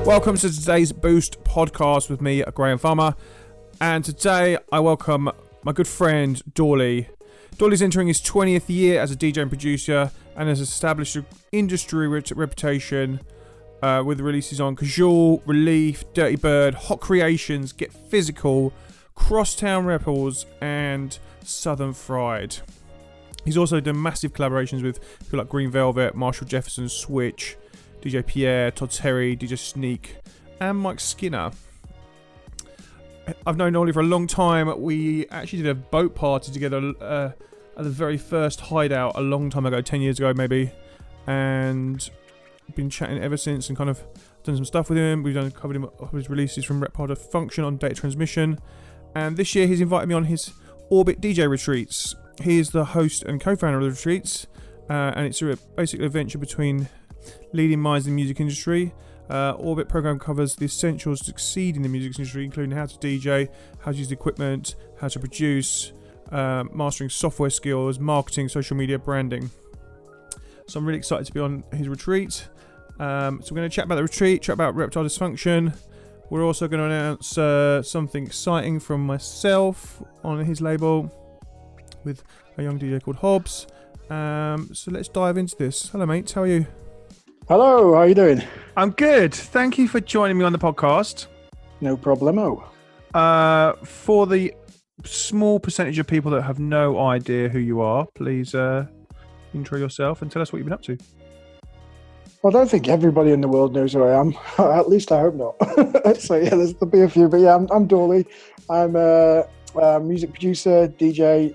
Welcome to today's Boost podcast with me, Graham Farmer. And today I welcome my good friend, Dawley. Dawley's entering his 20th year as a DJ and producer and has established an industry reputation with releases on Cajal, Relief, Dirty Bird, Hot Creations, Get Physical, Crosstown Rebels, and Southern Fried. He's also done massive collaborations with people like Green Velvet, Marshall Jefferson, Switch, DJ Pierre, Todd Terry, DJ Sneak, and Mike Skinner. I've known Ollie for a long time. We actually did a boat party together at the very first hideout a long time ago, 10 years ago maybe, and been chatting ever since and kind of done some stuff with him. We've covered him of his releases from Rep Pod of Function on Data Transmission, and this year he's invited me on his Orbit DJ retreats. He is the host and co-founder of the retreats, and it's a basic adventure between leading minds in the music industry. Orbit program covers the essentials to succeed in the music industry, including how to DJ, how to use the equipment, how to produce, mastering software skills, marketing, social media, branding. So I'm really excited to be on his retreat. So we're going to chat about the retreat, chat about Reptile Dysfunction. We're also going to announce something exciting from myself on his label with a young DJ called Hobbs. So let's dive into this. Hello, mate. How are you? Hello. How are you doing? I'm good. Thank you for joining me on the podcast. No problemo. For the small percentage of people that have no idea who you are, please intro yourself and tell us what you've been up to. Well, I don't think everybody in the world knows who I am. At least I hope not. So yeah, there's there'll be a few. But yeah, I'm Dawley. I'm a music producer, DJ.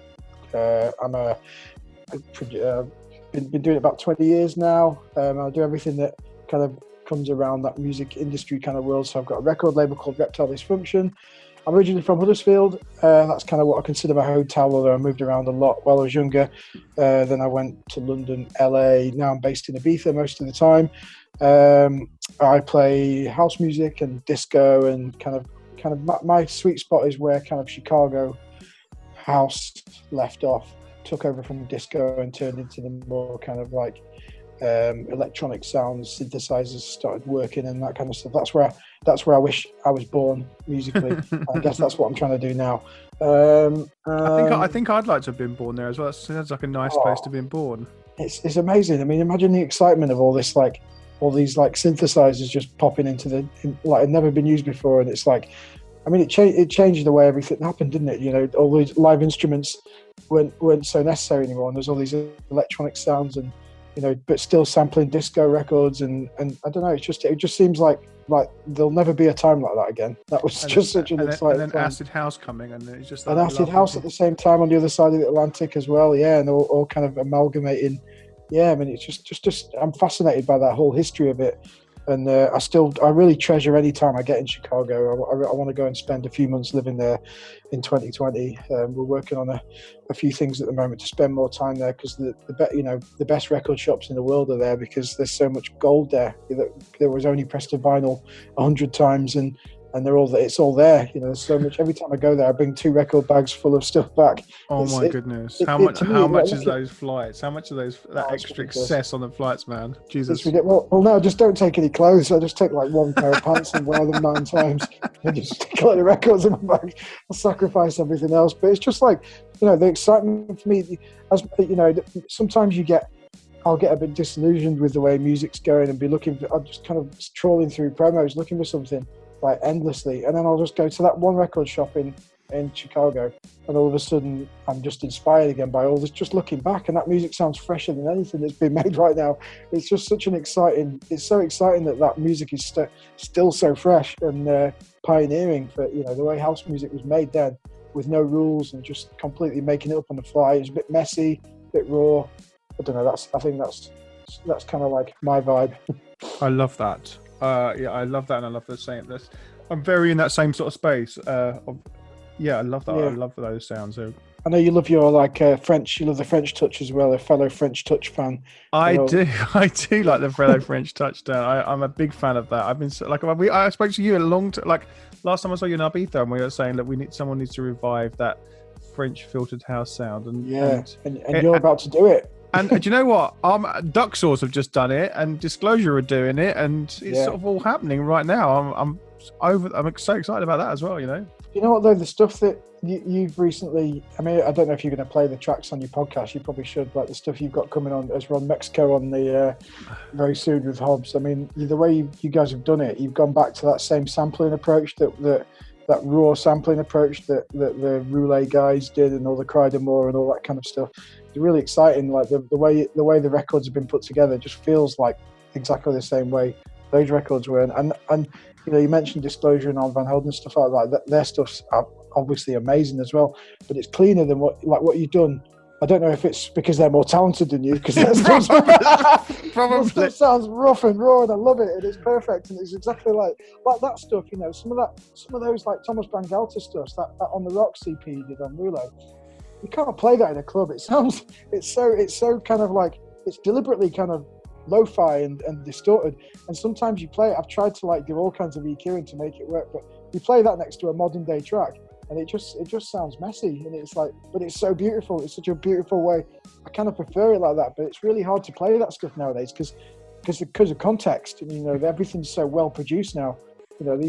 I've been doing it about 20 years now. I do everything that kind of comes around that music industry kind of world. So I've got a record label called Reptile Dysfunction. I'm originally from Huddersfield. That's kind of what I consider my hometown, although I moved around a lot while I was younger. Then I went to London, LA. Now I'm based in Ibiza most of the time. I play house music and disco, and kind of my sweet spot is where kind of Chicago house left off, took over from disco and turned into the more kind of like electronic sounds, synthesizers started working and that kind of stuff. That's where I wish I was born musically. I guess that's what I'm trying to do now. I think I'd like to have been born there as well. That sounds like a nice place to be born. It's amazing. I mean, imagine the excitement of all this, like all these like synthesizers just popping into like had never been used before, and it's like, I mean, it changed the way everything happened, didn't it? You know, all these live instruments weren't so necessary anymore, and there's all these electronic sounds, and you know, but still sampling disco records, and I don't know. It just seems like there'll never be a time like that again. That was such an exciting. And then acid house coming, and it's just and acid house at the same time on the other side of the Atlantic as well. Yeah, and all kind of amalgamating. Yeah, I mean, it's just I'm fascinated by that whole history of it. And I really treasure any time I get in Chicago. I want to go and spend a few months living there in 2020. We're working on a few things at the moment to spend more time there, because the best record shops in the world are there, because there's so much gold there. There was only pressed to vinyl 100 times, and it's all there. You know, there's so much. Every time I go there, I bring 2 record bags full of stuff back. Oh my goodness! How much is those flights? How much are that extra excess on the flights, man? Jesus. Well, no, just don't take any clothes. I just take like 1 pair of pants and wear them 9 times, and just stick a lot of records in my bag. I'll sacrifice everything else. But it's just like, you know, the excitement for me. As you know, sometimes I'll get a bit disillusioned with the way music's going and I'm just kind of trawling through promos looking for something like endlessly, and then I'll just go to that one record shop in Chicago, and all of a sudden I'm just inspired again by all this, just looking back, and that music sounds fresher than anything that's been made right now. It's just it's so exciting that music is still so fresh and pioneering for, you know, the way house music was made then, with no rules and just completely making it up on the fly. It's a bit messy, a bit raw. I don't know, I think that's kind of like my vibe. I love that. Yeah, I love that, and I love the same. I'm very in that same sort of space. I love that. Yeah. I love those sounds. I know you love your French. You love the French touch as well. A fellow French touch fan. I do like the fellow French touch. I'm a big fan of that. I've been I spoke to you a long time. Like last time I saw you in Ibiza, and we were saying that someone needs to revive that French filtered house sound. And you're about to do it. And do you know what? Duck Sauce have just done it, and Disclosure are doing it, and it's sort of all happening right now. I'm so excited about that as well. You know. You know what though? The stuff that you've recently, I mean, I don't know if you're going to play the tracks on your podcast. You probably should. Like the stuff you've got coming on as Ron Mexico on the very soon with Hobbs. I mean, the way you guys have done it, you've gone back to that same sampling approach that raw sampling approach that the Roulette guys did, and all the Crider Moore and all that kind of stuff. It's really exciting. Like the way the records have been put together just feels like exactly the same way those records were. And you know, you mentioned Disclosure and Al Van Helden and stuff like that. Their stuff's obviously amazing as well, but it's cleaner than what you've done. I don't know if it's because they're more talented than you, because that stuff sounds rough and raw, and I love it, and it's perfect, and it's exactly like that stuff. You know, some of those like Thomas Bangalter stuff, that On the Rocks EP you did on Roulette. You can't play that in a club. It's so kind of like, it's deliberately kind of lo-fi and distorted, and sometimes you play it. I've tried to like do all kinds of EQing to make it work, but you play that next to a modern day track and it just sounds messy, and it's like, but it's so beautiful. It's such a beautiful way. I kind of prefer it like that, but it's really hard to play that stuff nowadays because of context. And you know, everything's so well produced now. You know,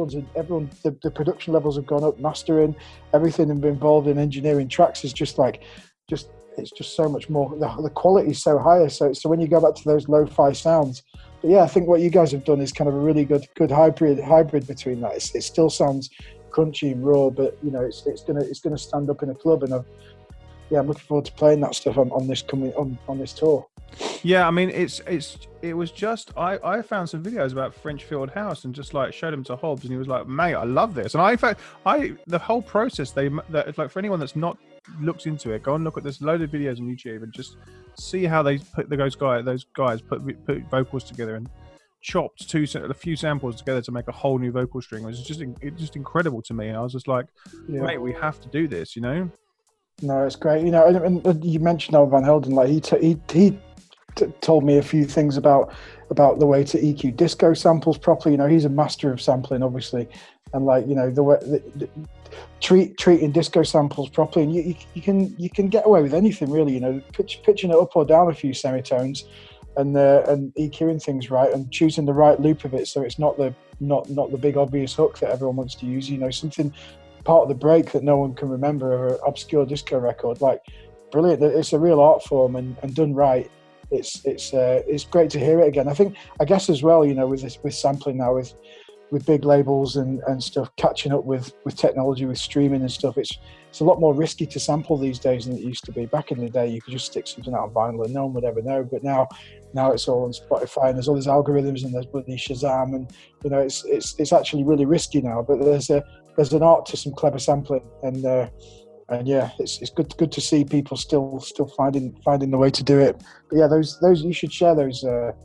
the production levels have gone up, mastering, everything involved in engineering tracks is it's just so much more. The quality is so higher. So when you go back to those lo-fi sounds, but yeah, I think what you guys have done is kind of a really good hybrid between that. It still sounds crunchy and raw, but you know, it's gonna stand up in a club, and I'm looking forward to playing that stuff on this tour. Yeah, I mean, it was just I found some videos about French Field House and just like showed him to Hobbs, and he was like, "Mate, I love this." And the whole process that like, for anyone that's not looked into it, go and look at this load of videos on YouTube and just see how they put those guys put vocals together and chopped a few samples together to make a whole new vocal string. It was just incredible to me. And I was just like, mate, we have to do this, you know? No, it's great. You know, and you mentioned Al Van Helden, like he told me a few things about the way to EQ disco samples properly. You know, he's a master of sampling, obviously, and like, you know, the way treating disco samples properly, and you can get away with anything really. You know, pitching it up or down a few semitones, and EQing things right, and choosing the right loop of it so it's not the big obvious hook that everyone wants to use. You know, something part of the break that no one can remember, or an obscure disco record. Like, brilliant. It's a real art form, and done right, it's great to hear it again. I guess as well, you know, with sampling now, with big labels and stuff catching up with technology, with streaming and stuff, it's a lot more risky to sample these days than it used to be. Back in the day, you could just stick something out on vinyl and no one would ever know. But now it's all on Spotify, and there's all these algorithms, and there's bloody Shazam, and you know, it's actually really risky now. But there's an art to some clever sampling, and yeah, it's good to see people still finding the way to do it. But yeah, those you should share those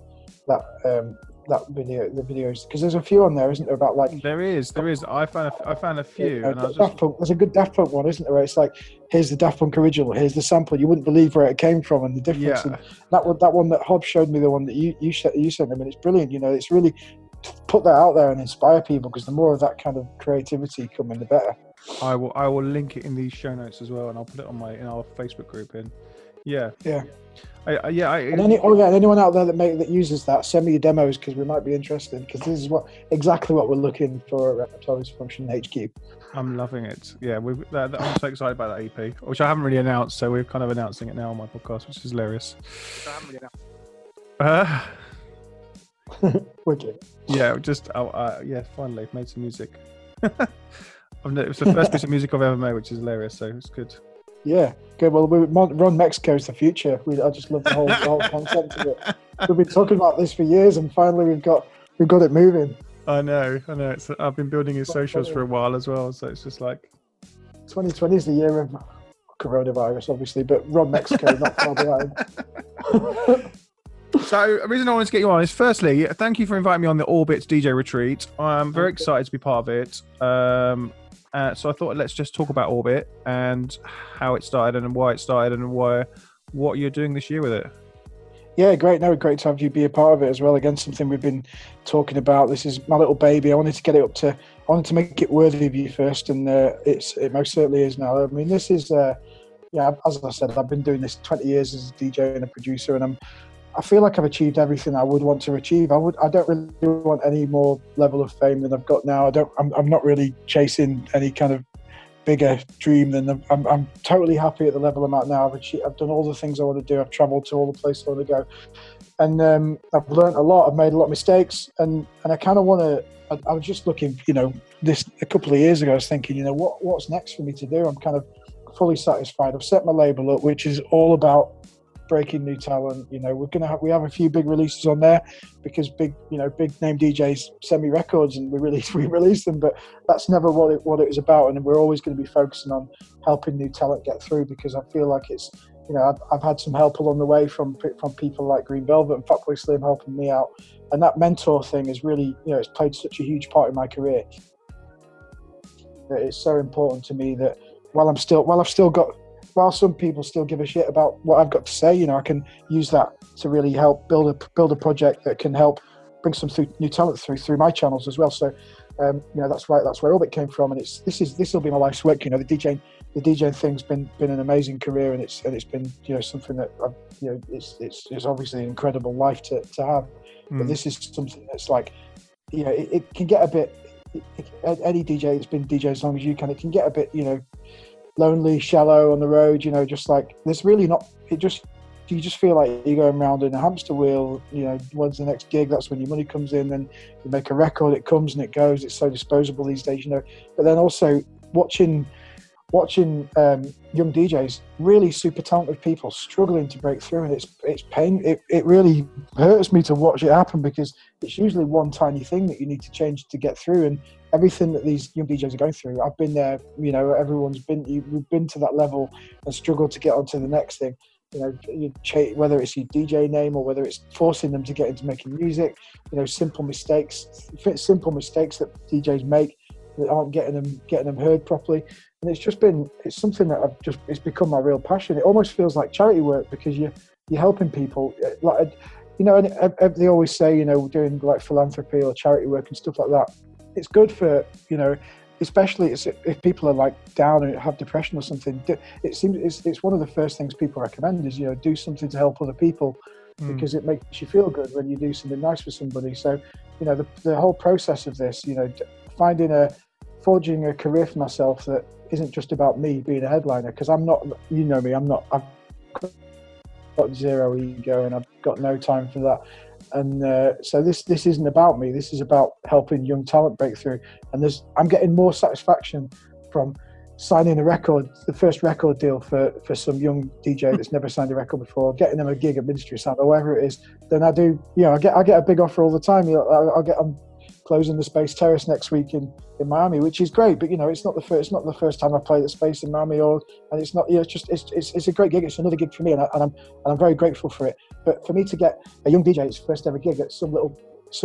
the videos, because there's a few on there, isn't there? About like there is. I found a few. And there's a good Daft Punk one, isn't there? Where it's like, here's the Daft Punk original, here's the sample. You wouldn't believe where it came from and the difference. Yeah. And that one that Hobbs showed me, the one that you sent him, and it's brilliant. You know, it's really put that out there and inspire people, because the more of that kind of creativity coming, the better. I will link it in these show notes as well, and I'll put it in our Facebook group. Yeah. And anyone out there that uses that, send me your demos, because we might be interested, because this is exactly what we're looking for at Repertoire Dysfunction HQ. I'm loving it. Yeah, I'm so excited about that EP, which I haven't really announced, so we're kind of announcing it now on my podcast, which is hilarious. I haven't really announced. Wicked. Yeah, finally made some music. It's the first piece of music I've ever made, which is hilarious, so it's good. Yeah, good. Well, Ron Mexico is the future. I just love the whole concept of it. We've been talking about this for years, and finally we've got it moving. I know. I've been building his socials for a while as well, so it's just like 2020 is the year of coronavirus, obviously, but Ron Mexico not far behind. So, the reason I wanted to get you on is, firstly, thank you for inviting me on the Orbit DJ retreat. I'm very excited to be part of it. So I thought, let's just talk about Orbit and how it started and why it started and what you're doing this year with it. Yeah, great. No, great to have you be a part of it as well. Again, something we've been talking about. This is my little baby. I wanted to make it worthy of you first, and it most certainly is now. I mean, this is as I said, I've been doing this 20 years as a DJ and a producer, and I feel like I've achieved everything I would want to achieve. I don't really want any more level of fame than I've got now. I'm not really chasing any kind of bigger dream than I'm totally happy at the level I'm at now. I've done all the things I want to do. I've travelled to all the places I want to go, and I've learned a lot. I've made a lot of mistakes, and I kind of want to. I was just looking, this a couple of years ago. I was thinking, what's next for me to do? I'm kind of fully satisfied. I've set my label up, which is all about breaking new talent. We have a few big releases on there because big name DJs send me records and we release them, but that's never what it was about. And we're always going to be focusing on helping new talent get through, because I feel like it's, I've had some help along the way from people like Green Velvet and Fatboy Slim helping me out, and that mentor thing is really, it's played such a huge part in my career that it's so important to me that while some people still give a shit about what I've got to say, I can use that to really help build a project that can help bring some new talent through my channels as well. So, that's where Orbit came from, and this will be my life's work. The DJing thing's been an amazing career, and it's been something that it's obviously an incredible life to have. But this is something that's like, it can get a bit. Any DJ that's been DJ as long as you can, it can get a bit lonely, shallow on the road, just like there's really not, you just feel like you're going around in a hamster wheel. When's the next gig? That's when your money comes in. Then you make a record, it comes and it goes. It's so disposable these days, but then also watching young DJs, really super talented people struggling to break through, and it's pain. It really hurts me to watch it happen, because it's usually one tiny thing that you need to change to get through, and everything that these young DJs are going through, I've been there. We've been to that level and struggled to get onto the next thing. Whether it's your DJ name or whether it's forcing them to get into making music, simple mistakes that DJs make that aren't getting them heard properly. And it's something that it's become my real passion. It almost feels like charity work, because you're helping people. Like, and they always say, doing like philanthropy or charity work and stuff like that. It's good for, especially if people are like down and have depression or something. It seems it's one of the first things people recommend is, do something to help other people, because it makes you feel good when you do something nice for somebody. So, the whole process of this, forging a career for myself that isn't just about me being a headliner, because I'm not, me, I've got zero ego and I've got no time for that. And so this isn't about me. This is about helping young talent break through. And I'm getting more satisfaction from signing the first record deal for some young DJ that's never signed a record before, getting them a gig at Ministry of Sound or whatever it is, than I do. I get a big offer all the time. I'm closing the Space Terrace next week in Miami, which is great. But it's not the first time I played at Space in Miami, and it's not. It's a great gig. It's another gig for me, and I'm very grateful for it. But for me to get a young DJ's first ever gig at some little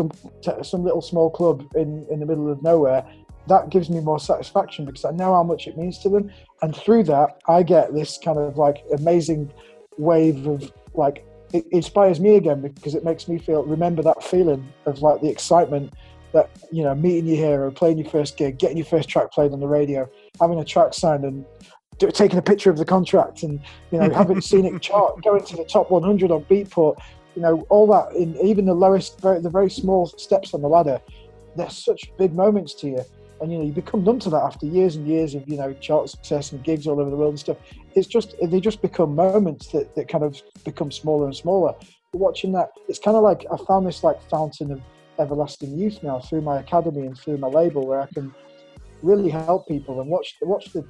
small club in the middle of nowhere, that gives me more satisfaction, because I know how much it means to them. And through that, I get this kind of like amazing wave of like, it inspires me again, because it makes me remember that feeling of like the excitement that, meeting your hero, playing your first gig, getting your first track played on the radio, having a track signed and taking a picture of the contract, and having seen it chart, going to the top 100 on Beatport, all that, in even the very small steps on the ladder, they're such big moments to you. And you become numb to that after years and years of chart success and gigs all over the world and stuff. They just become moments that kind of become smaller and smaller. But watching that, it's kind of like I found this like fountain of everlasting youth now through my academy and through my label, where I can really help people and watch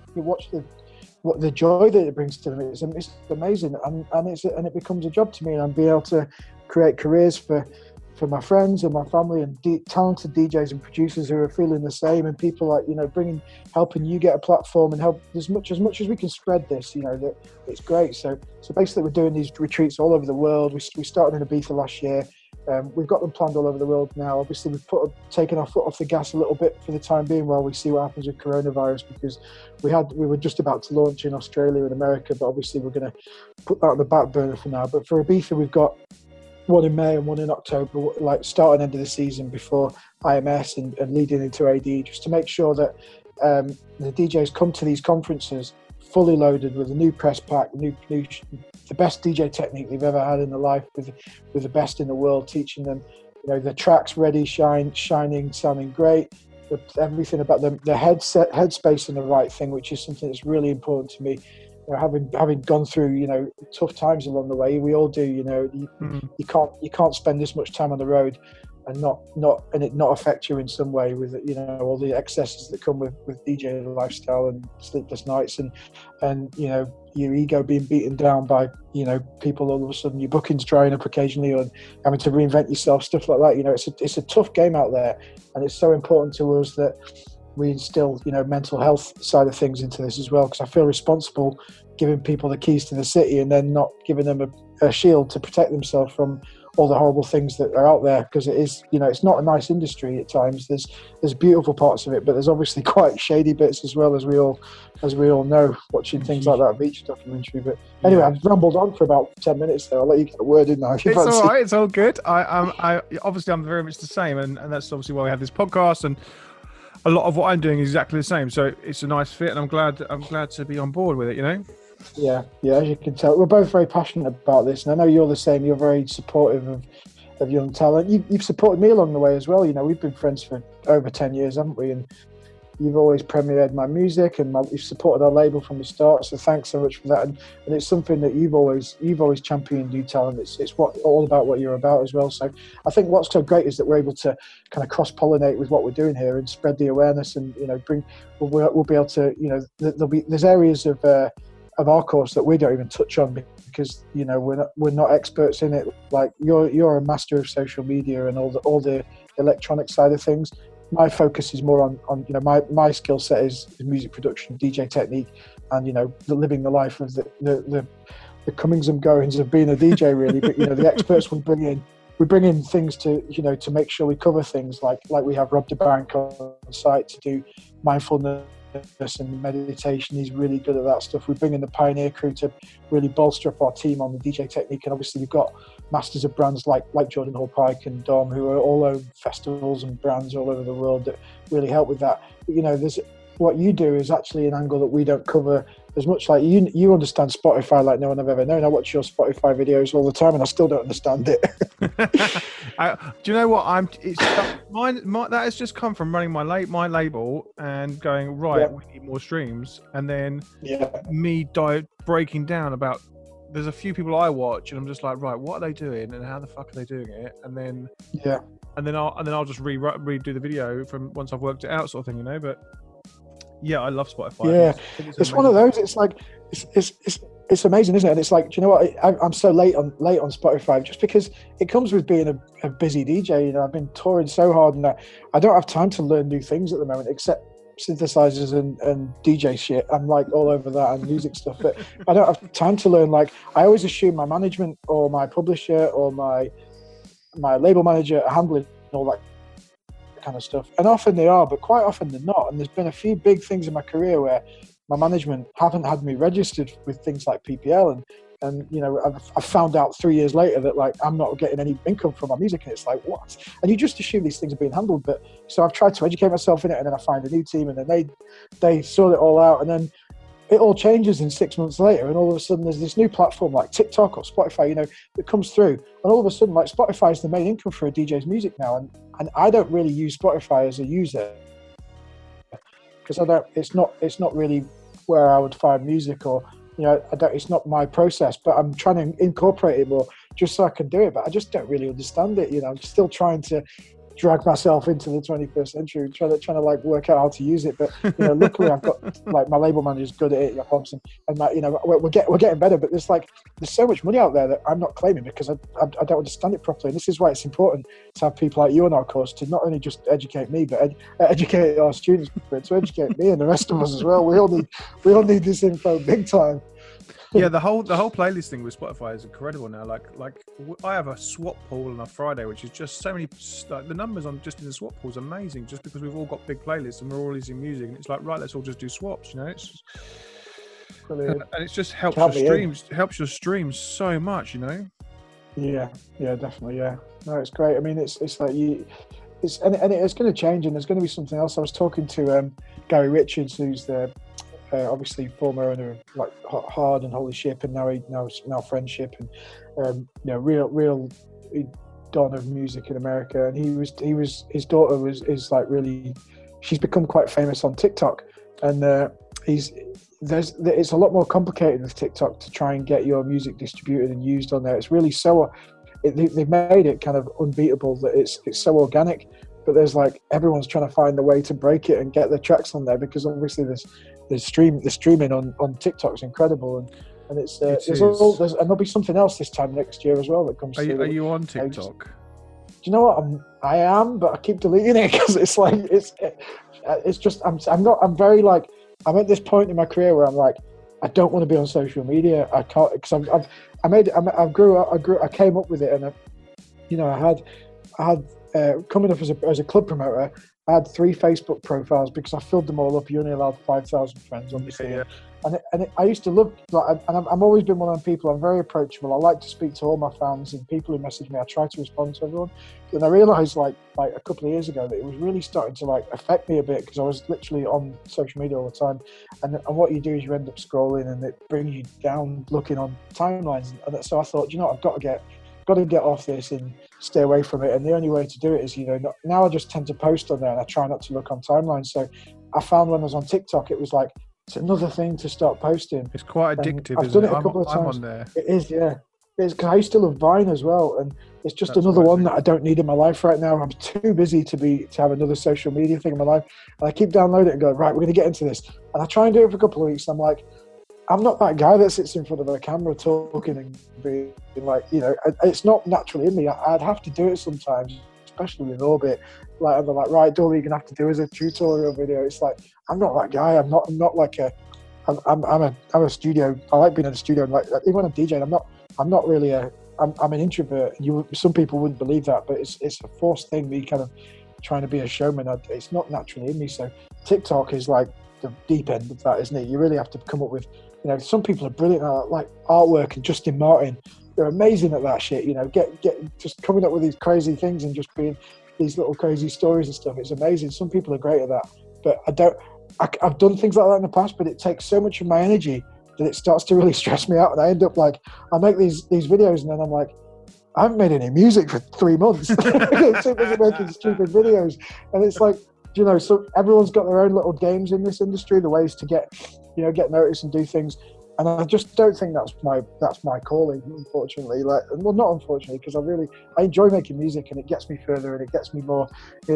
the joy that it brings to them. It's amazing, and it becomes a job to me, and I'm being able to create careers for my friends and my family, and talented DJs and producers who are feeling the same, and people like helping you get a platform and help as much as we can spread this. That it's great. So basically, we're doing these retreats all over the world. We started in Ibiza last year. We've got them planned all over the world now. Obviously, we've taken our foot off the gas a little bit for the time being while we see what happens with coronavirus, because we were just about to launch in Australia and America, but obviously we're going to put that on the back burner for now. But for Ibiza, we've got one in May and one in October, like start and end of the season before IMS and leading into AD, just to make sure that the DJs come to these conferences fully loaded with a new press pack, the best DJ technique they've ever had in their life, with the best in the world, teaching them, the tracks ready, shining, sounding great. Everything about the headspace and the right thing, which is something that's really important to me. Having gone through tough times along the way, we all do. You can't spend this much time on the road and it not affect you in some way with all the excesses that come with DJ lifestyle and sleepless nights and your ego being beaten down by people. All of a sudden your bookings drying up occasionally and having to reinvent yourself, stuff like that. It's a tough game out there, and it's so important to us that we instill mental health side of things into this as well, because I feel responsible giving people the keys to the city and then not giving them a shield to protect themselves from all the horrible things that are out there, because it is it's not a nice industry at times. There's beautiful parts of it, but there's obviously quite shady bits as well, as we all know, watching things like that beach documentary. But anyway, I've rambled on for about 10 minutes there. I'll let you get a word in now. It's all right, it's all good. I obviously I'm very much the same, and that's obviously why we have this podcast, and a lot of what I'm doing is exactly the same. So it's a nice fit, and I'm glad to be on board with it. Yeah, as you can tell, we're both very passionate about this, and I know you're the same. You're very supportive of young talent. You've supported me along the way as well. We've been friends for over 10 years, haven't we? And you've always premiered my music, and you've supported our label from the start. So thanks so much for that. And it's something that you've always championed new talent. It's all about what you're about as well. So I think what's so great is that we're able to kind of cross-pollinate with what we're doing here and spread the awareness, and we'll be able to there's areas of our course that we don't even touch on, because we're not experts in it. Like you're a master of social media and all the electronic side of things. My focus is more on my skill set is music production, DJ technique, and living the life of the comings and goings of being a DJ really. But the experts we bring in things to make sure we cover things like we have Rob DeBank on site to do mindfulness and meditation. He's really good at that stuff. We bring in the Pioneer crew to really bolster up our team on the DJ technique, and obviously we've got masters of brands like Jordan Hall Pike and Dom, who are all own festivals and brands all over the world that really help with that. But there's what you do is actually an angle that we don't cover as much. Like you understand Spotify like no one I've ever known. I watch your Spotify videos all the time and I still don't understand it. Do you know what? That has just come from running my label and going, right, we need more streams, and then me breaking down about, there's a few people I watch and I'm just like, right, what are they doing and how the fuck are they doing it? And then I'll just redo the video from once I've worked it out, sort of thing, But yeah, I love Spotify. Yeah, it's one of those. It's like it's amazing, isn't it? And it's like, do you know what? I'm so late on Spotify just because it comes with being a busy DJ. I've been touring so hard, and I don't have time to learn new things at the moment, except synthesizers and DJ shit. I'm like all over that and music stuff, but I don't have time to learn. Like I always assume my management or my publisher or my label manager are handling all that kind of stuff, and often they are, but quite often they're not. And there's been a few big things in my career where my management haven't had me registered with things like PPL, and I've found out 3 years later that like I'm not getting any income from my music, and it's like, what? And you just assume these things are being handled. But so I've tried to educate myself in it, and then I find a new team, and then they sort it all out, and then it all changes in 6 months later, and all of a sudden there's this new platform like TikTok or Spotify, that comes through, and all of a sudden like Spotify is the main income for a DJ's music now, and I don't really use Spotify as a user because it's not really where I would find music, or it's not my process, but I'm trying to incorporate it more just so I can do it, but I just don't really understand it. I'm still trying to drag myself into the 21st century, trying to like work out how to use it. But luckily I've got like my label manager's good at it, Jaap Thompson, and we're getting better. But there's so much money out there that I'm not claiming because I don't understand it properly. And this is why it's important to have people like you on our course to not only just educate me, but educate our students, but to educate me and the rest of us as well. We all need this info big time. Yeah, the whole playlist thing with Spotify is incredible now. Like I have a swap pool on a Friday, which is just so many. Like, the numbers on just in the swap pool is amazing, just because we've all got big playlists and we're all using music, and it's like, right, let's all just do swaps. It's just, and it just helps your streams so much. Yeah, definitely. Yeah, no, it's great. I mean, it's like it's going to change, and there's going to be something else. I was talking to Gary Richards, who's the obviously former owner of like Hard and Holy Ship, and now Friendship, and real don of music in America. And his daughter is like really, she's become quite famous on TikTok, and it's a lot more complicated with TikTok to try and get your music distributed and used on there. It's really they've made it kind of unbeatable that it's so organic, but there's like everyone's trying to find the way to break it and get their tracks on there, because obviously the streaming on TikTok is incredible, and and there'll be something else this time next year as well that comes. Are you on TikTok? Do you know what? I am, but I keep deleting it because it's like it's just I'm very like, I'm at this point in my career where I'm like, I don't want to be on social media. I can't, because I came up with it, and I had coming up as a club promoter, I had 3 Facebook profiles because I filled them all up. You only allowed 5,000 friends, obviously. Yeah. And I used to love, like, and I've always been one of them people. I'm very approachable. I like to speak to all my fans and people who message me. I try to respond to everyone. And I realised, like a couple of years ago, that it was really starting to like affect me a bit, because I was literally on social media all the time. And what you do is you end up scrolling, and it brings you down looking on timelines. And so I thought, I've got to get off this and stay away from it. And the only way to do it is, now I just tend to post on there, and I try not to look on timelines. So I found when I was on TikTok, it was like, it's another thing to start posting. It's quite addictive. I've done it a couple of times. I'm on there. It is, yeah. It's because I used to love Vine as well, and it's just another one that I don't need in my life right now. I'm too busy to have another social media thing in my life. And I keep downloading it and go, right, we're going to get into this. And I try and do it for a couple of weeks, and I'm like, I'm not that guy that sits in front of a camera talking and being like, it's not naturally in me. I'd have to do it sometimes, especially with Orbit. Like, they're like, right, all you're gonna have to do is a tutorial video. It's like, I'm not that guy. I'm not like I'm a studio. I like being in a studio. And like, even when I'm DJing, I'm not really I'm an introvert. Some people wouldn't believe that, but it's a forced thing. Me kind of trying to be a showman. It's not naturally in me. So TikTok is like the deep end of that, isn't it? You really have to come up with, some people are brilliant at like artwork, and Justin Martin, they're amazing at that shit. Get just coming up with these crazy things and just being these little crazy stories and stuff. It's amazing. Some people are great at that, but I've done things like that in the past, but it takes so much of my energy that it starts to really stress me out, and I end up like, I make these videos, and then I'm like, I haven't made any music for 3 months. So making stupid videos, and it's like, so everyone's got their own little games in this industry, the ways to get noticed and do things. And I just don't think that's my calling, unfortunately. Like, well, not unfortunately, because I enjoy making music, and it gets me further, and it gets me more.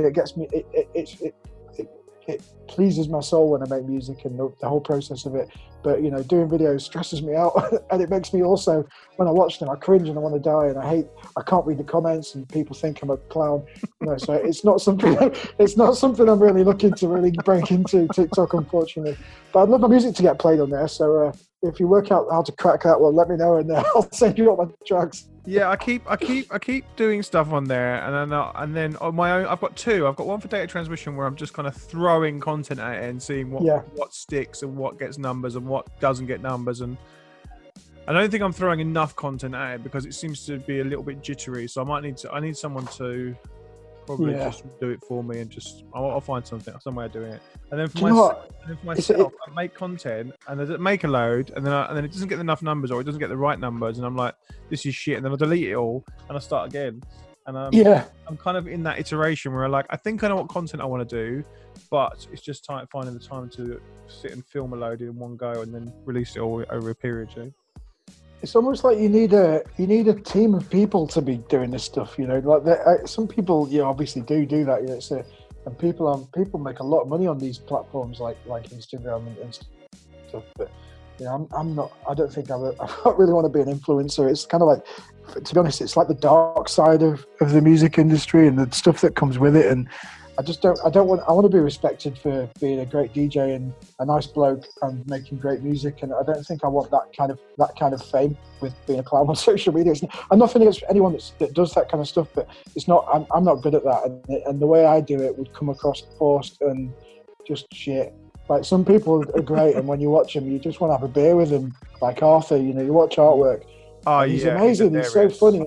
It pleases my soul when I make music, and the whole process of it. But doing videos stresses me out, and it makes me also, when I watch them, I cringe and I want to die, and I can't read the comments, and people think I'm a clown. So it's not something I'm really looking to really break into TikTok, unfortunately. But I'd love my music to get played on there. So if you work out how to crack that, well, let me know, and I'll send you all my tracks. Yeah, I keep doing stuff on there, and then on my own, I've got 2. I've got one for data transmission, where I'm just kind of throwing content at it and seeing what sticks and what gets numbers and what doesn't get numbers. And I don't think I'm throwing enough content at it, because it seems to be a little bit jittery. So I need someone to probably just do it for me, and just I'll find some way of doing it. And then for myself, I make content, and I make a load, and then it doesn't get enough numbers, or it doesn't get the right numbers, and I'm like, this is shit, and then I delete it all and I start again. And I'm kind of in that iteration where I think I know what content I want to do, but it's just finding the time to sit and film a load in one go and then release it all over a period. It's almost like you need a team of people to be doing this stuff. Like some people, obviously do that. And people make a lot of money on these platforms like Instagram and stuff. But I'm not. I don't think I don't really want to be an influencer. It's kind of like, to be honest, it's like the dark side of the music industry and the stuff that comes with it. And I just don't. I want to be respected for being a great DJ and a nice bloke and making great music. And I don't think I want that kind of fame with being a clown on social media. I'm nothing against anyone that does that kind of stuff, but it's not. I'm not good at that. And the way I do it would come across forced and just shit. Like, some people are great, and when you watch them, you just want to have a beer with them. Like Arthur, you watch artwork. Oh, he's amazing. He's so funny.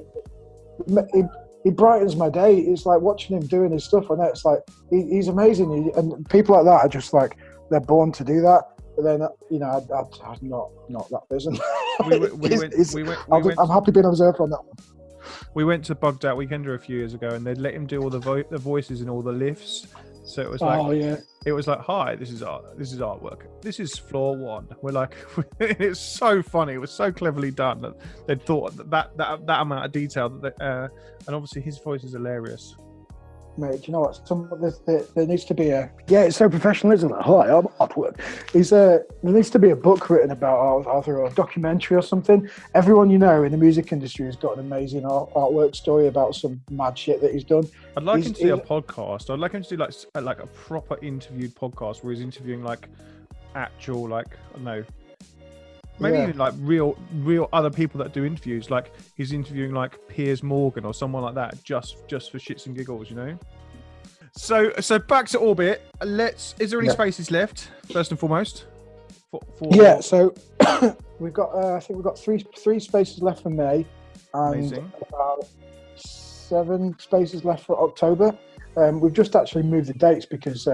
He brightens my day. It's like watching him doing his stuff, and it's like he's amazing. And people like that are just like, they're born to do that. But then, you know, I'm not that person. I'm happy being observed on that one. We went to Bugged Out Weekender a few years ago, and they'd let him do all the voices in all the lifts. So it was like, oh yeah, it was like, hi, this is artwork. This is floor 1. We're like, it's so funny. It was so cleverly done that they'd thought that amount of detail that and obviously his voice is hilarious. Mate, do you know what? There needs to be it's so professional, isn't it? Hi, I'm artwork. There needs to be a book written about Arthur, or a documentary or something. Everyone you know in the music industry has got an amazing artwork story about some mad shit that he's done. I'd like him to do a podcast. I'd like him to do like a proper interviewed podcast where he's interviewing like actual, like, I don't know, maybe even like real other people that do interviews. Like he's interviewing like Piers Morgan or someone like that, just for shits and giggles, you know. So back to Orbit. Is there any spaces left? First and foremost. Yeah. So we've got. I think we've got three spaces left for May, and about 7 spaces left for October. We've just actually moved the dates because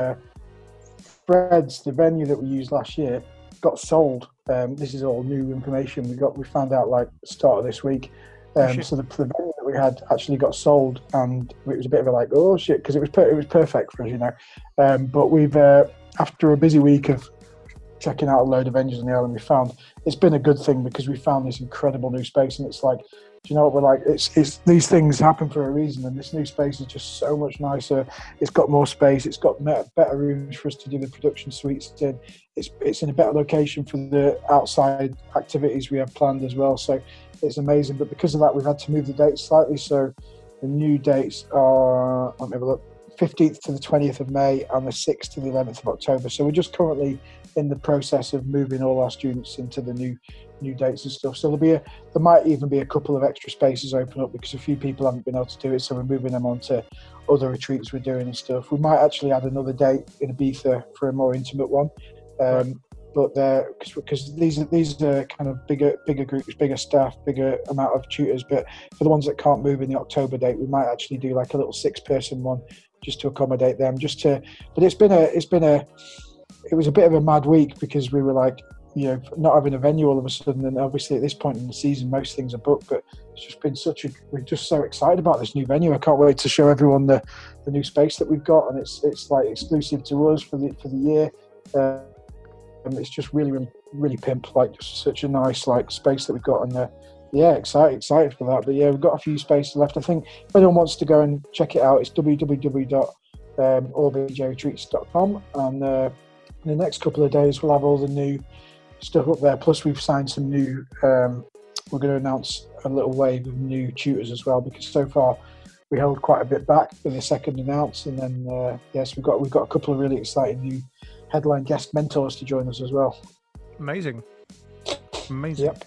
Fred's, the venue that we used last year, got sold. This is all new information we found out like the start of this week. So the venue that we had actually got sold, and it was a bit of a like, oh shit, because it was perfect for us, you know. But we've after a busy week of checking out a load of venues on the island, we found it's been a good thing because we found this incredible new space, and it's like, do you know what, we're like, it's these things happen for a reason, and this new space is just so much nicer. It's got more space, it's got better rooms for us to do the production suites in. It's in a better location for the outside activities we have planned as well, so it's amazing. But because of that, we've had to move the dates slightly, so the new dates are, let me have a look, 15th to the 20th of May and the 6th to the 11th of October. So we're just currently in the process of moving all our students into the new dates and stuff. So there might even be a couple of extra spaces open up because a few people haven't been able to do it, so we're moving them on to other retreats we're doing and stuff. We might actually add another date in Ibiza for a more intimate one. But because these are kind of bigger groups, bigger staff, bigger amount of tutors. But for the ones that can't move in the October date, we might actually do like a little 6-person one just to accommodate them. But it was a bit of a mad week because we were like, you know, not having a venue all of a sudden, and obviously at this point in the season most things are booked, but it's just been we're just so excited about this new venue. I can't wait to show everyone the new space that we've got, and it's like exclusive to us for the year. And it's just really, really pimp, like just such a nice like space that we've got, and excited for that. But yeah, we've got a few spaces left. I think if anyone wants to go and check it out, it's www.orbitjretreats.com, and in the next couple of days we'll have all the new stuff up there. Plus we've signed some new. We're going to announce a little wave of new tutors as well, because so far we held quite a bit back for the second announce, and then yes, we've got a couple of really exciting new headline guest mentors to join us as well. Amazing. Yep.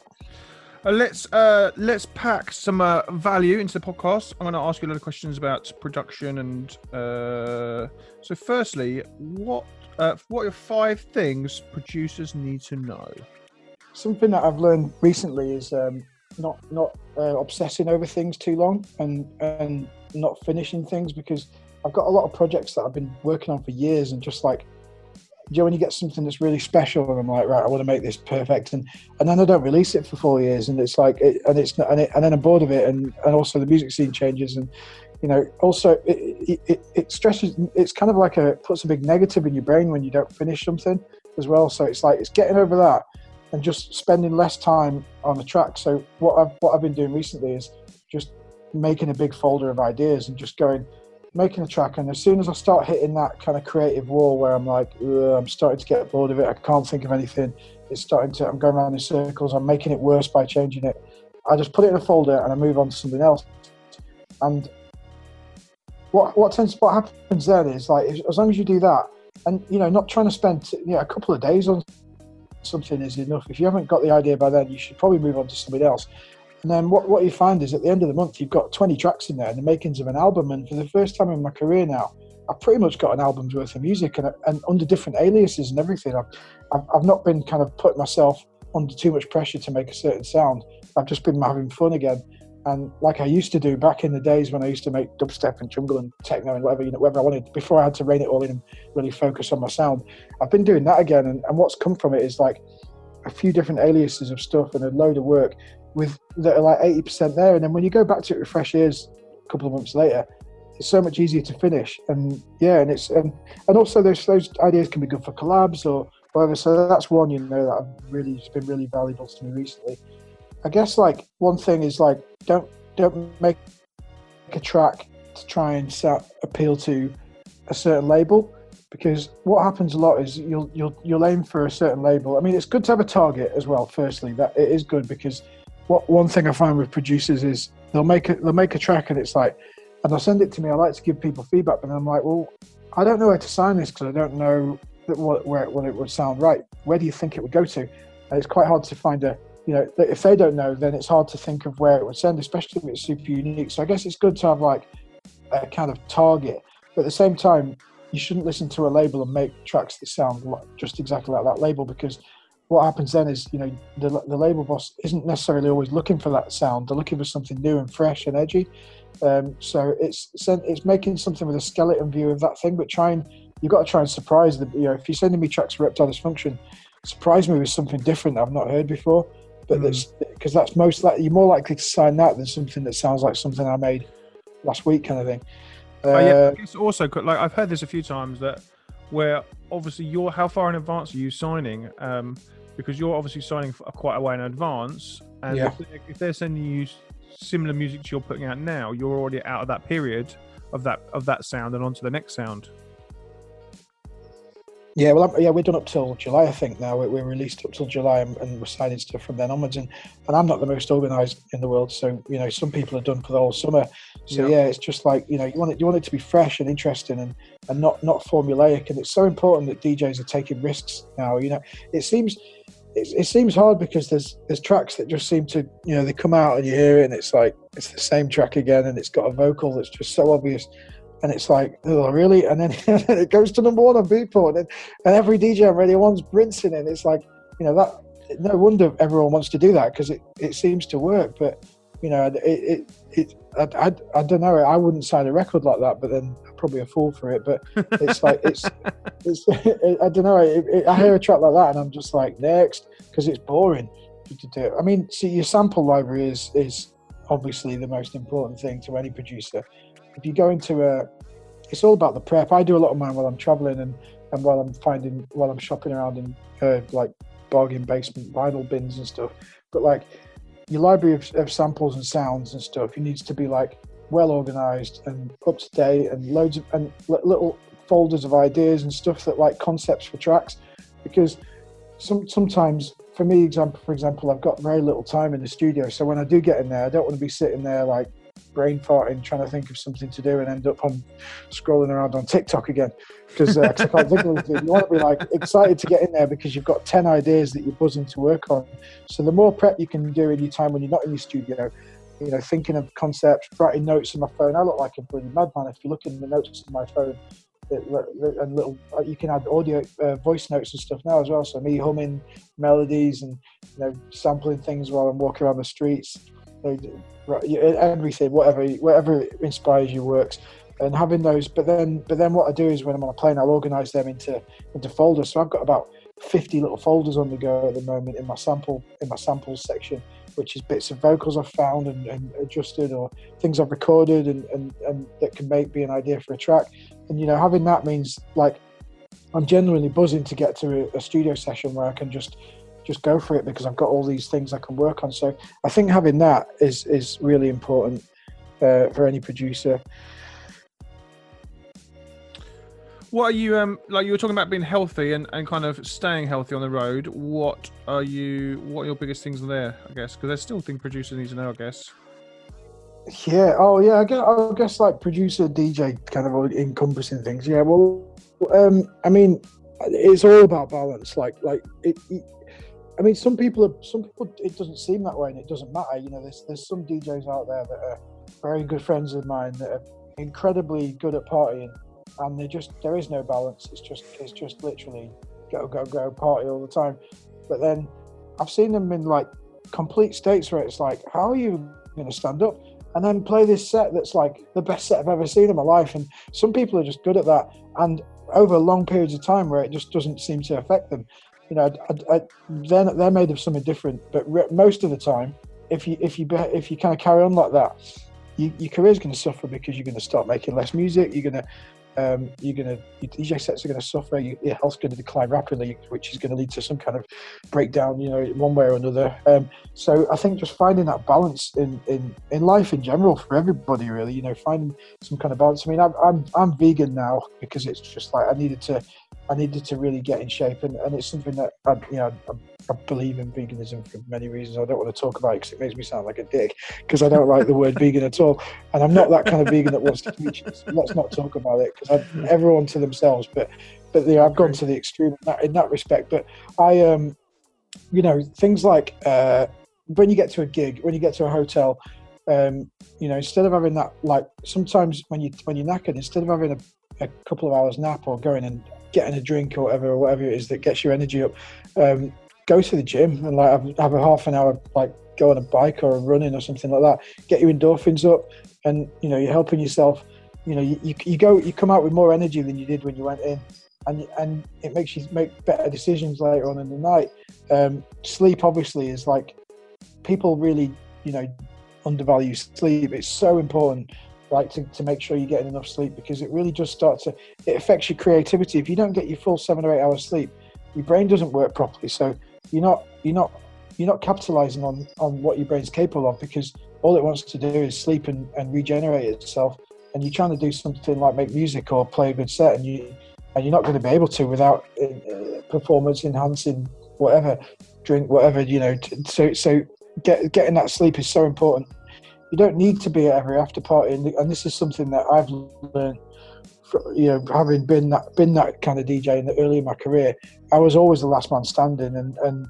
Let's pack some value into the podcast. I'm going to ask you a lot of questions about production, and so firstly, what are your 5 things producers need to know? Something that I've learned recently is not obsessing over things too long, and not finishing things, because I've got a lot of projects that I've been working on for years, and just like, you know, when you get something that's really special and I'm like, right, I want to make this perfect, and then I don't release it for 4 years, and it's like, and then I'm bored of it, and also the music scene changes, and you know, also it stresses. It's kind of like puts a big negative in your brain when you don't finish something as well. So it's like, it's getting over that and just spending less time on the track. So what I've been doing recently is just making a big folder of ideas and just making a track, and as soon as I start hitting that kind of creative wall where I'm like, I'm starting to get bored of it, I can't think of anything, I'm going around in circles, I'm making it worse by changing it, I just put it in a folder and I move on to something else. And what happens then is, like, as long as you do that, and you know, not trying to spend a couple of days on something is enough. If you haven't got the idea by then, you should probably move on to something else. And then what you find is at the end of the month, you've got 20 tracks in there, and the makings of an album. And for the first time in my career now, I've pretty much got an album's worth of music, and under different aliases and everything. I've not been kind of putting myself under too much pressure to make a certain sound. I've just been having fun again. And like I used to do back in the days when I used to make dubstep and jungle and techno and whatever I wanted, before I had to rein it all in and really focus on my sound. I've been doing that again, and what's come from it is like a few different aliases of stuff and a load of work with that are like 80% there. And then when you go back to it with fresh ears a couple of months later, it's so much easier to finish. And yeah, and also those ideas can be good for collabs or whatever. So that's one, that it's been really valuable to me recently. I guess like one thing is like don't make a track to try and appeal to a certain label, because what happens a lot is you'll aim for a certain label. I mean, it's good to have a target as well. Firstly, that it is good, because one thing I find with producers is they'll make a track and it's like, and they'll send it to me. I like to give people feedback, but I'm like, well, I don't know where to sign this because I don't know where it would sound right. Where do you think it would go to? And it's quite hard to find if they don't know, then it's hard to think of where it would send, especially if it's super unique. So I guess it's good to have like a kind of target, but at the same time, you shouldn't listen to a label and make tracks that sound just exactly like that label, because what happens then is, the label boss isn't necessarily always looking for that sound. They're looking for something new and fresh and edgy. So it's making something with a skeleton view of that thing, but you've got to try and surprise them. If you're sending me tracks for Reptile Dysfunction, surprise me with something different that I've not heard before. But because that's you're more likely to sign that than something that sounds like something I made last week, kind of thing. I guess also, like, I've heard this a few times, that where obviously how far in advance are you signing? Because you're obviously signing for quite a way in advance, and if they're sending you similar music to you're putting out now, you're already out of that period of that sound and onto the next sound. Yeah, well, we're done up till July, I think. Now we're released up till July, and we're signing stuff from then onwards. And I'm not the most organised in the world, so some people are done for the whole summer. So it's just like you want it to be fresh and interesting and not formulaic. And it's so important that DJs are taking risks now. It seems hard because there's tracks that just seem to they come out and you hear it and it's like it's the same track again, and it's got a vocal that's just so obvious. And it's like, oh, really? And then it goes to number one on Beatport, and every DJ on Radio 1's rinsing it. It's like, that. No wonder everyone wants to do that, because it seems to work. But I don't know. I wouldn't sign a record like that, but then I'm probably a fool for it. But it's like it's I don't know. I hear a track like that, and I'm just like, next, because it's boring to do it. I mean, see, your sample library is obviously the most important thing to any producer. If you go into it's all about the prep. I do a lot of mine while I'm traveling and while I'm shopping around in like bargain basement vinyl bins and stuff. But like your library of samples and sounds and stuff, it needs to be like well organized and up to date, and loads of and little folders of ideas and stuff that like concepts for tracks. Because sometimes for me, for example, I've got very little time in the studio, so when I do get in there, I don't want to be sitting there like brain farting trying to think of something to do and end up on scrolling around on TikTok again, because I can't think of anything. You want to be like excited to get in there because you've got 10 ideas that you're buzzing to work on. So the more prep you can do in your time when you're not in your studio, thinking of concepts, writing notes in my phone. I look like a bloody madman if you look in the notes on my phone. And little, you can add audio, voice notes and stuff now as well. So me humming melodies and sampling things while I'm walking around the streets. Everything, whatever inspires your works, and having those. But then what I do is when I'm on a plane, I'll organise them into folders. So I've got about 50 little folders on the go at the moment in my samples section, which is bits of vocals I've found and adjusted, or things I've recorded and that can be an idea for a track. And having that means like I'm genuinely buzzing to get to a studio session where I can just go for it, because I've got all these things I can work on. So I think having that is really important for any producer. What are you like? You were talking about being healthy and kind of staying healthy on the road. What are your biggest things there? I guess because there's still things producers need to know. I guess. Yeah. Oh, yeah. I guess like producer, DJ, kind of encompassing things. Yeah. Well, I mean, it's all about balance. Like it. I mean, some people it doesn't seem that way, and it doesn't matter. There's some DJs out there that are very good friends of mine that are incredibly good at partying, and there is no balance. It's just literally go party all the time. But then I've seen them in like complete states where it's like, how are you going to stand up and then play this set that's like the best set I've ever seen in my life. And some people are just good at that, and over long periods of time where it just doesn't seem to affect them. You know, they're made of something different. But most of the time, if you kind of carry on like that, your career's going to suffer, because you're going to start making less music. Your DJ sets are going to suffer. Your health's going to decline rapidly, which is going to lead to some kind of breakdown, you know, one way or another. So I think just finding that balance in life in general for everybody, really, you know, finding some kind of balance. I mean, I'm vegan now because it's just like I needed to really get in shape, and it's something that I believe in veganism for many reasons. I don't want to talk about it because it makes me sound like a dick, because I don't like the word vegan at all, and I'm not that kind of vegan that wants to teach us. Let's not talk about it, because everyone to themselves. But yeah, I've gone to the extreme in that respect. But I you know, things like when you get to a gig, when you get to a hotel, you know, instead of having that, like sometimes when you're knackered, instead of having a couple of hours nap or going and getting a drink or whatever it is that gets your energy up, go to the gym and like have a half an hour, like go on a bike or a running or something like that. Get your endorphins up, and you know, you're helping yourself. You know, you come out with more energy than you did when you went in, and it makes you make better decisions later on in the night. Sleep obviously is like, people really, you know, undervalue sleep. It's so important, like to make sure you're getting enough sleep, because it really just it affects your creativity. If you don't get your full 7 or 8 hours sleep, your brain doesn't work properly. So you're not capitalizing on what your brain's capable of, because all it wants to do is sleep and regenerate itself. And you're trying to do something like make music or play a good set, and you're not going to be able to without performance enhancing whatever, drink whatever, you know. So getting that sleep is so important. You don't need to be at every after party, and this is something that I've learned. You know, having been that kind of DJ early in my career, I was always the last man standing, and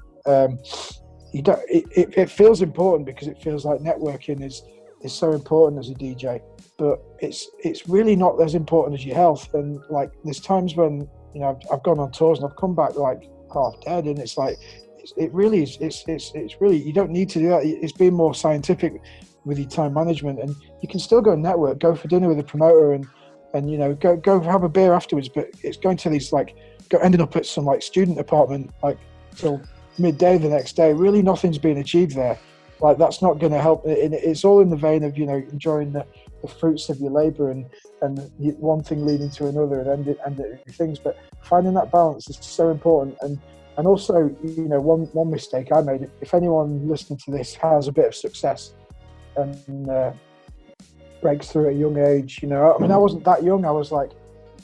you don't. It feels important, because it feels like networking is so important as a DJ, but it's really not as important as your health. And like, there's times when, you know, I've gone on tours and I've come back like half dead, and it's like it really is. It's really, you don't need to do that. It's being more scientific with your time management, and you can still go and network, go for dinner with a promoter, and you know, go have a beer afterwards. But it's going to these ending up at some like student apartment like till midday the next day. Really, nothing's being achieved there. Like, that's not going to help. It's all in the vein of, you know, enjoying the fruits of your labour, and one thing leading to another, and end things. But finding that balance is so important. And also, you know, one mistake I made, if anyone listening to this has a bit of success and breaks through at a young age, you know, I mean, I wasn't that young. I was like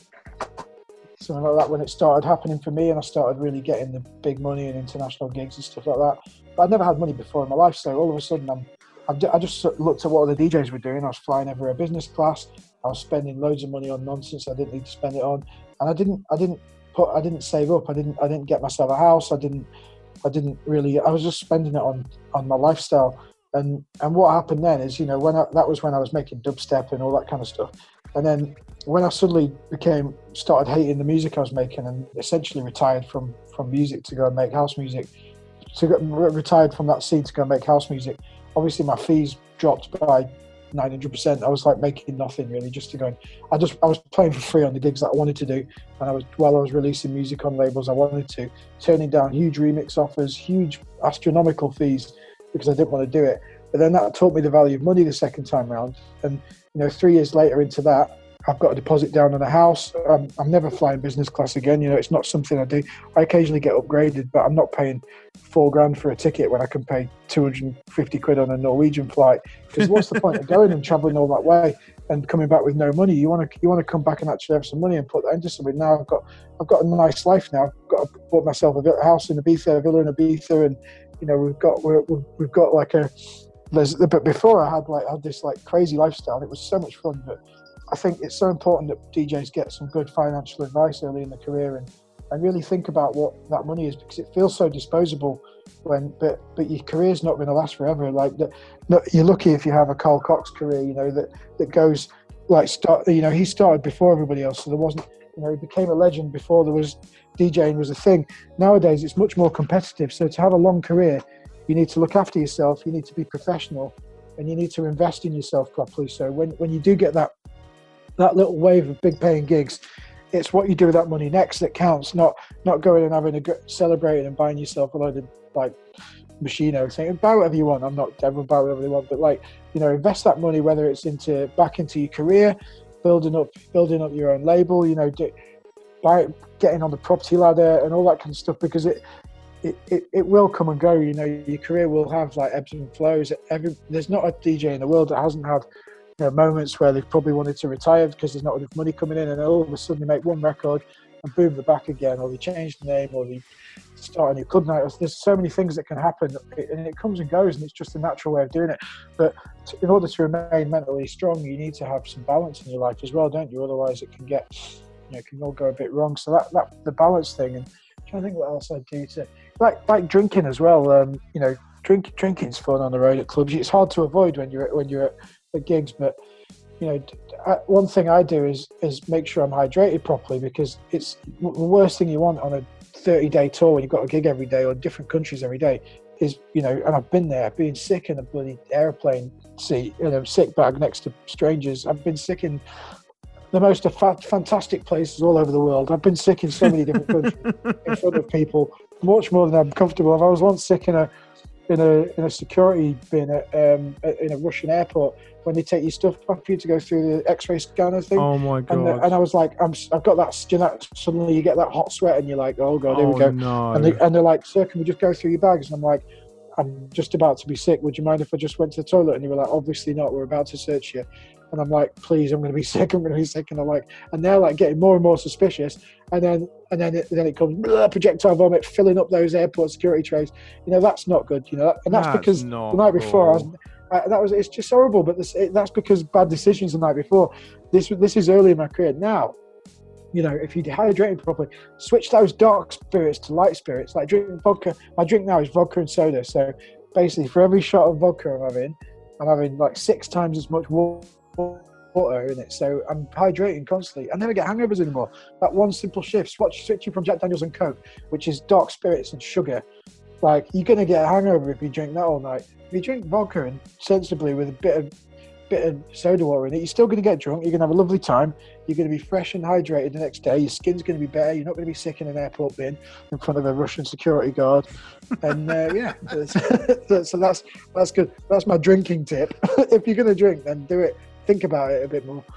something like that when it started happening for me, and I started really getting the big money and international gigs and stuff like that. But I'd never had money before in my life, so all of a sudden I just looked at what other DJs were doing. I was flying everywhere business class. I was spending loads of money on nonsense I didn't need to spend it on, and I didn't save up. I didn't get myself a house. I was just spending it on my lifestyle. And what happened then is, you know, that was when I was making dubstep and all that kind of stuff. And then when I suddenly started hating the music I was making, and essentially retired from music to go and make house music, retired from that scene to go and make house music, obviously my fees dropped by 900%. I was like making nothing really, just to go. I was playing for free on the gigs that I wanted to do, and while I was releasing music on labels I wanted to, turning down huge remix offers, huge astronomical fees, because I didn't want to do it. But then that taught me the value of money the second time round. And you know, 3 years later into that, I've got a deposit down on a house. I'm never flying business class again. You know, it's not something I do. I occasionally get upgraded, but I'm not paying $4,000 for a ticket when I can pay 250 quid on a Norwegian flight. Because what's the point of going and traveling all that way and coming back with no money? You want to come back and actually have some money and put that into something. Now I've got a nice life now. Bought myself a house in Ibiza, a villa in Ibiza, and you know, we've got like but before I had this like crazy lifestyle, and it was so much fun. But I think it's so important that DJs get some good financial advice early in the career, and really think about what that money is, because it feels so disposable but your career's not going to last forever. Like you're lucky if you have a Carl Cox career, you know, that goes like he started before everybody else, so there wasn't, you know, he became a legend before there was DJing was a thing. Nowadays it's much more competitive, so to have a long career you need to look after yourself, you need to be professional, and you need to invest in yourself properly. So when you do get that little wave of big paying gigs, it's what you do with that money next that counts, not going and having celebrating and buying yourself a load of like Moschino, saying buy whatever you want. I'm not everyone buy whatever they want, but like, you know, invest that money, whether it's back into your career, building up your own label, you know, getting on the property ladder and all that kind of stuff, because it will come and go. You know, your career will have like ebbs and flows. There's not a DJ in the world that hasn't had, you know, moments where they've probably wanted to retire because there's not enough money coming in, and then all of a sudden they make one record and boom, they're back again, or they change the name, or they start a new club night. There's so many things that can happen, and it comes and goes, and it's just a natural way of doing it. But in order to remain mentally strong, you need to have some balance in your life as well, don't you? Otherwise it can get, you know, it can all go a bit wrong. So that the balance thing. And I'm trying to think what else I do to like drinking as well. You know, drinking's fun on the road at clubs. It's hard to avoid when you're at gigs, but you know, one thing I do is make sure I'm hydrated properly, because it's the worst thing you want on a 30-day tour when you've got a gig every day or different countries every day is, you know, and I've been there, being sick in a bloody airplane seat, in a sick bag next to strangers. I've been sick in the most fantastic places all over the world. I've been sick in so many different countries in front of people, much more than I'm comfortable. I was once sick in a security bin in a Russian airport, when they take your stuff off you to go through the X-ray scanner thing. Oh my god! And I was like, I've got that. You know, suddenly you get that hot sweat, and you're like, oh god, here we go. No. And they're like, sir, can we just go through your bags? And I'm like, I'm just about to be sick. Would you mind if I just went to the toilet? And they were like, obviously not. We're about to search you. And I'm like, please, I'm going to be sick. I'm going to be sick. And I'm like, and they're like getting more and more suspicious. And then it comes projectile vomit filling up those airport security trays. You know, that's not good. You know, and that's because the night before it's just horrible. But that's because bad decisions the night before. This is early in my career. Now, you know, if you're hydrating properly, switch those dark spirits to light spirits. Like drinking vodka. My drink now is vodka and soda. So basically, for every shot of vodka I'm having like 6 times as much water in it. So I'm hydrating constantly. I never get hangovers anymore. That one simple shift, switching from Jack Daniels and Coke, which is dark spirits and sugar. Like, you're going to get a hangover if you drink that all night. If you drink vodka and sensibly with a bit of soda water in it, you're still going to get drunk. You're going to have a lovely time. You're going to be fresh and hydrated the next day. Your skin's going to be better. You're not going to be sick in an airport bin in front of a Russian security guard. And yeah, so that's good. That's my drinking tip. If you're going to drink, then do it. Think about it a bit more.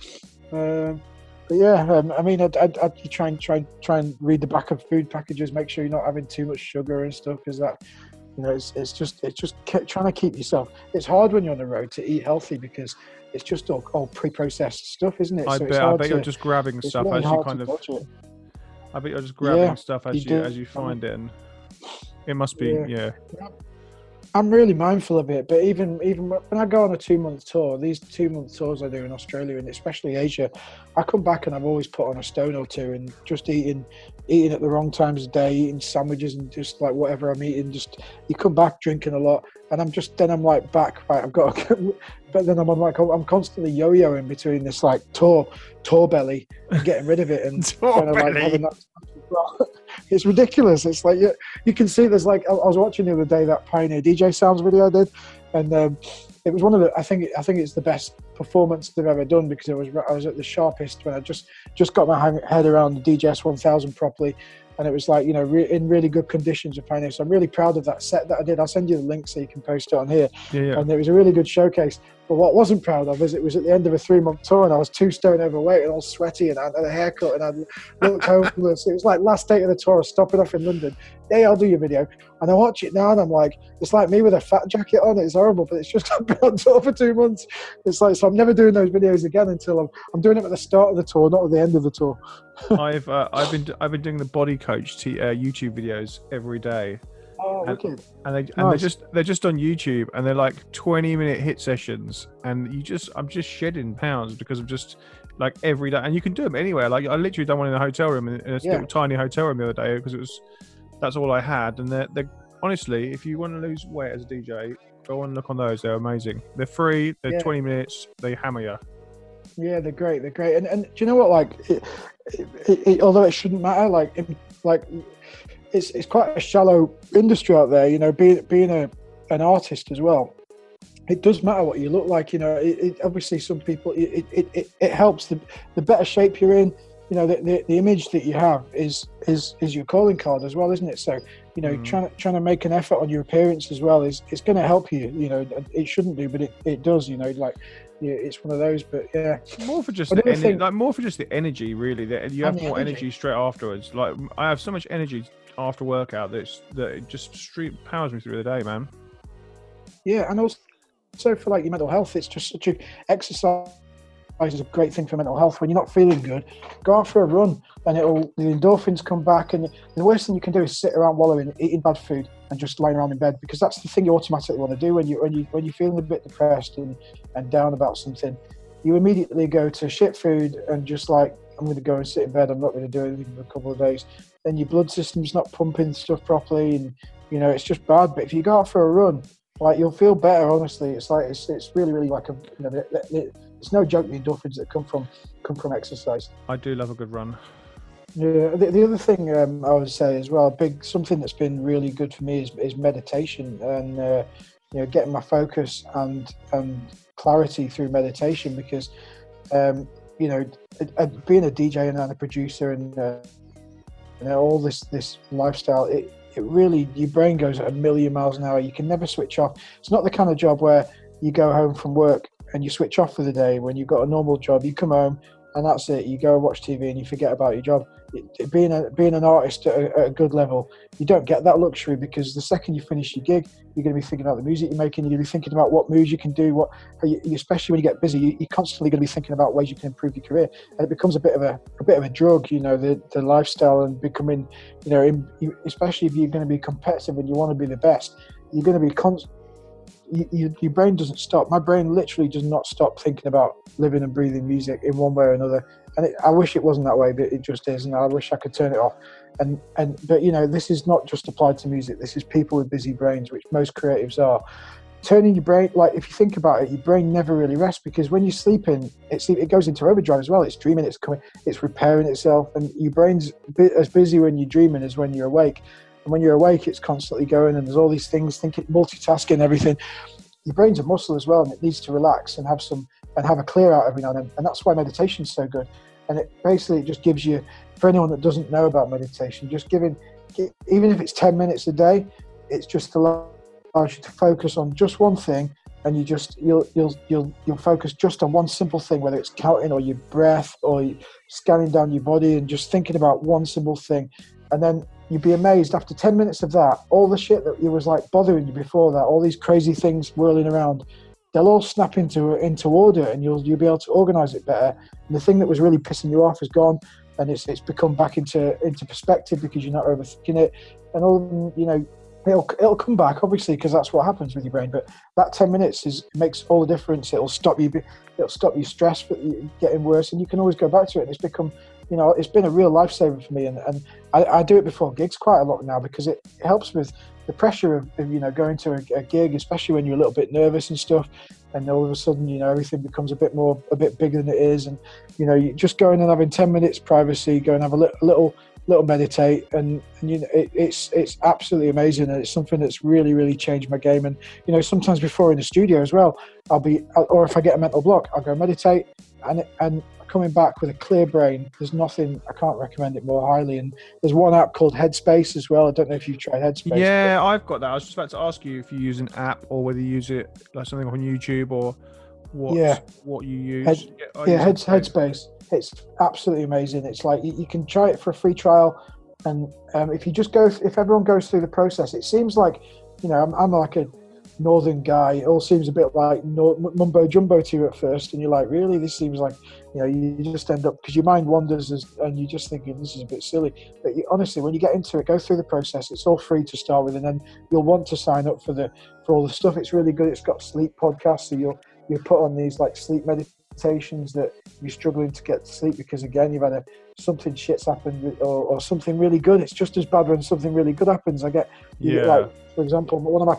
But yeah, I mean, I try and read the back of food packages. Make sure you're not having too much sugar and stuff, because that, you know, it's just trying to keep yourself. It's hard when you're on the road to eat healthy, because it's just all pre-processed stuff, isn't it? I bet you're just grabbing stuff as you kind of. I bet you're just grabbing stuff as you find it, and it must be yeah. I'm really mindful of it, but even when I go on a 2-month tour, these 2-month tours I do in Australia and especially Asia, I come back and I've always put on a stone or two, and just eating at the wrong times of day, eating sandwiches and just like whatever I'm eating. Just you come back drinking a lot, and I'm like back. Right, I've got, but then I'm constantly yo-yoing between this like tour belly and getting rid of it and kind of like having that. It's ridiculous. It's like you can see there's like I was watching the other day that Pioneer DJ Sounds video I did, and it was one of the I think it's the best performance they've ever done, because I was at the sharpest when I just got my head around the DJS 1000 properly, and it was like, you know, in really good conditions of Pioneer. So I'm really proud of that set that I did. I'll send you the link so you can post it on here. Yeah. And it was a really good showcase. But what I wasn't proud of is it was at the end of a 3-month tour, and I was 2 stone overweight and all sweaty, and I had a haircut, and I looked homeless. It was like last day of the tour, I was stopping off in London. Yeah, I'll do your video. And I watch it now, and I'm like, it's like me with a fat jacket on. It's horrible, but it's just I've been on tour for 2 months. It's like, so I'm never doing those videos again until I'm doing it at the start of the tour, not at the end of the tour. I've been doing the Body Coach YouTube videos every day. Oh, wicked. And they're just on YouTube, and they're like 20-minute hit sessions, and I'm just shedding pounds because of just like every day, and you can do them anywhere. Like I literally done one in a hotel room, in a little tiny hotel room the other day, because that's all I had. And they're honestly, if you want to lose weight as a DJ, go and look on those. They're amazing. They're free. They're 20 minutes. They hammer you. Yeah, they're great. And do you know what? Like, although it shouldn't matter, like it's quite a shallow industry out there. You know, being an artist as well. it does matter what you look like. Obviously some people, it helps. The better shape you're in, the image that you have is your calling card as well, isn't it? So, trying to make an effort on your appearance as well is going to help you. It shouldn't do, but it does. It's one of those. But yeah, more for just the energy, really. That you have more energy straight afterwards. Like I have so much energy after workout that it just street powers me through the day, man. Yeah, and also for like your mental health, it's just such a exercise is a great thing for mental health. When you're not feeling good, go out for a run, and the endorphins come back. And the worst thing you can do is sit around wallowing, eating bad food, and just lying around in bed, because that's the thing you automatically want to do when you're feeling a bit depressed and down about something. You immediately go to shit food and just like, I'm going to go and sit in bed. I'm not going to do anything for a couple of days. Then your blood system's not pumping stuff properly, and it's just bad. But if you go out for a run, like, you'll feel better. Honestly, it's like it's really, really like it's no joke, the endorphins that come from exercise. I do love a good run. Yeah, the other thing I would say as well, something that's been really good for me is meditation, and getting my focus and clarity through meditation, because being a DJ and a producer and all this lifestyle, it really, your brain goes at 1,000,000 miles an hour. You can never switch off. It's not the kind of job where you go home from work and you switch off for the day. When you've got a normal job, you come home and that's it. You go and watch TV and you forget about your job. Being an artist at a good level, you don't get that luxury, because the second you finish your gig, you're going to be thinking about the music you're making. You're going to be thinking about what moves you can do. Especially when you get busy, you're constantly going to be thinking about ways you can improve your career, and it becomes a bit of a drug. The lifestyle, and becoming, especially if you're going to be competitive and you want to be the best, you're going to be your brain doesn't stop. My brain literally does not stop thinking about living and breathing music in one way or another. And I wish it wasn't that way, but it just is. And I wish I could turn it off. But this is not just applied to music. This is people with busy brains, which most creatives are. Turning your brain, like, if you think about it, your brain never really rests, because when you're sleeping, it goes into overdrive as well. It's dreaming, it's repairing itself, and your brain's as busy when you're dreaming as when you're awake. And when you're awake, it's constantly going, and there's all these things, thinking, multitasking, everything. Your brain's a muscle as well, and it needs to relax and have a clear out every now and then. And that's why meditation's so good. And it basically just gives you, for anyone that doesn't know about meditation, even if it's 10 minutes a day, it's just allows you to focus on just one thing, and you'll focus just on one simple thing, whether it's counting or your breath or scanning down your body and just thinking about one simple thing. And then you'd be amazed, after 10 minutes of that, all the shit that was like bothering you before that, all these crazy things whirling around, they'll all snap into order, and you'll be able to organize it better. And the thing that was really pissing you off is gone, and it's become back into perspective, because you're not overthinking it. And all, it'll come back, obviously, because that's what happens with your brain. But that 10 minutes makes all the difference. It'll stop your stress from getting worse, and you can always go back to it. And it's become, it's been a real lifesaver for me. And I do it before gigs quite a lot now, because it helps with the pressure of going to a gig, especially when you're a little bit nervous and stuff, and all of a sudden everything becomes a bit bigger than it is, and you just going and having 10 minutes privacy, go and have a little meditate, and it's absolutely amazing, and it's something that's really, really changed my game. And sometimes before in the studio as well, or if I get a mental block, I'll go meditate, and coming back with a clear brain, there's nothing, I can't recommend it more highly. And there's one app called Headspace as well. I don't know if you've tried Headspace. Yeah, I've got that. I was just about to ask you if you use an app, or whether you use it like something on YouTube, or what you use. Headspace. It's absolutely amazing. It's like you can try it for a free trial, and if everyone goes through the process, it seems like, I'm like a northern guy. It all seems a bit like mumbo jumbo to you at first, and you're like, really, this seems like, you just end up, because your mind wanders, and you're just thinking, this is a bit silly. But honestly, when you get into it, go through the process. It's all free to start with, and then you'll want to sign up for all the stuff. It's really good. It's got sleep podcasts, so you'll put on these like sleep meditations that you're struggling to get to sleep, because again, you've had something shit's happened, or something really good. It's just as bad when something really good happens. Like, for example, one of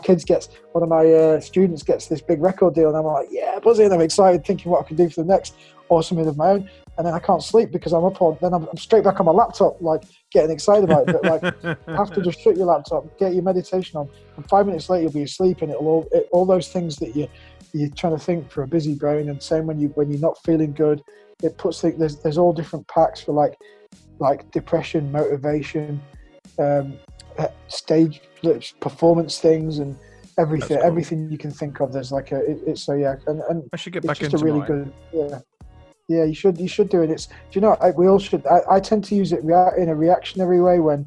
my students gets this big record deal, and I'm like, yeah, buzzing, I'm excited, thinking what I can do for the next, or something of my own. And then I can't sleep because I'm straight back on my laptop, like getting excited about it. But like, you have to just shut your laptop, get your meditation on, and 5 minutes later you'll be asleep, and all those things that you're trying to think for a busy brain, and same when you're not feeling good, it puts there's all different packs for like depression, motivation, stage performance things, and everything. Cool. Everything you can think of. There's like and I should get it's back just into a really mine. good. Yeah, you should do it. It's, do you know, we all should. I tend to use it in a reactionary way when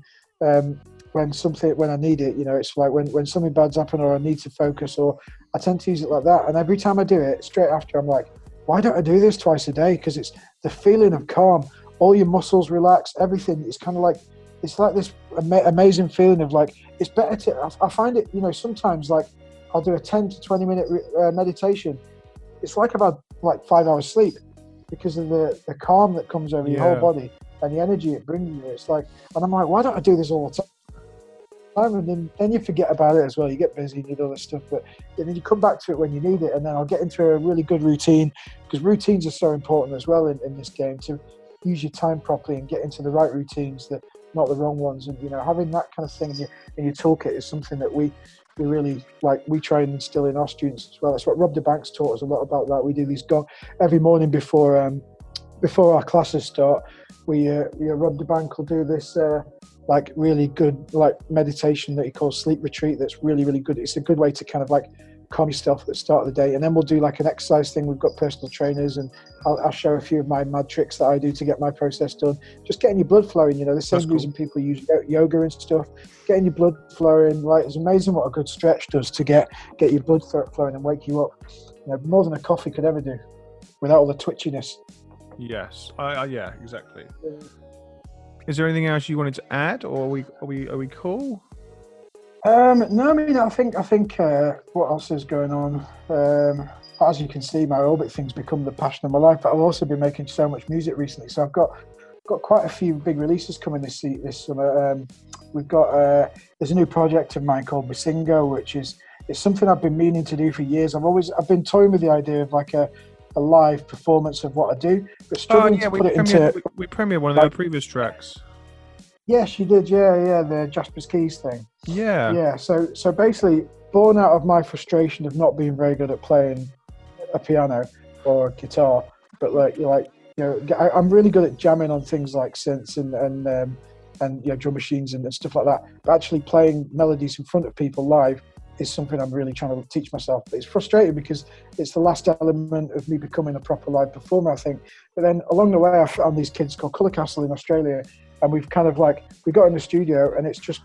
I need it. You know, it's like when something bad's happened or I need to focus, or I tend to use it like that. And every time I do it, straight after, I'm like, why don't I do this twice a day? Because it's the feeling of calm. All your muscles relax. Everything is kind of like, it's like this amazing feeling of like, it's better to. I find it, you know, sometimes like I'll do a 10 to 20 minute meditation. It's like I've had like 5 hours sleep, because of the calm that comes over your whole body and the energy it brings you. It's like, and I'm like, why don't I do this all the time? And then you forget about it as well. You get busy, you need other stuff, but then you come back to it when you need it. And then I'll get into a really good routine, because routines are so important as well in this game, to use your time properly and get into the right routines, that not the wrong ones. And, you know, having that kind of thing in your toolkit is something that we really like. We try and instill in our students as well. That's what Rob DeBanks taught us a lot about that. We do these every morning before our classes start. Rob DeBank will do this like really good like meditation that he calls sleep retreat. That's really, really good. It's a good way to kind of like calm yourself at the start of the day. And then we'll do like an exercise thing. We've got personal trainers, and I'll show a few of my mad tricks that I do to get my process done. Just getting your blood flowing, you know, the same reason people use yoga and stuff. Getting your blood flowing, like, it's amazing what a good stretch does to get your blood flowing and wake you up. You know, more than a coffee could ever do, without all the twitchiness. Yes, yeah, exactly. Is there anything else you wanted to add, or are we cool? No, I mean, I think what else is going on? As you can see, my Orbit thing's become the passion of my life. But I've also been making so much music recently, so I've got quite a few big releases coming this summer. We've got there's a new project of mine called Masingo, which is something I've been meaning to do for years. I've been toying with the idea of like a live performance of what I do, but struggling to put it into. We premiered one of their previous tracks. Yes, you did. Yeah, the Jasper's Keys thing. Yeah. So basically, born out of my frustration of not being very good at playing a piano or a guitar, but I'm really good at jamming on things like synths and you know, drum machines and stuff like that. But actually playing melodies in front of people live is something I'm really trying to teach myself. But it's frustrating because it's the last element of me becoming a proper live performer, I think. But then along the way, I found these kids called Colour Castle in Australia. And we've kind of like, we got in the studio, and it's just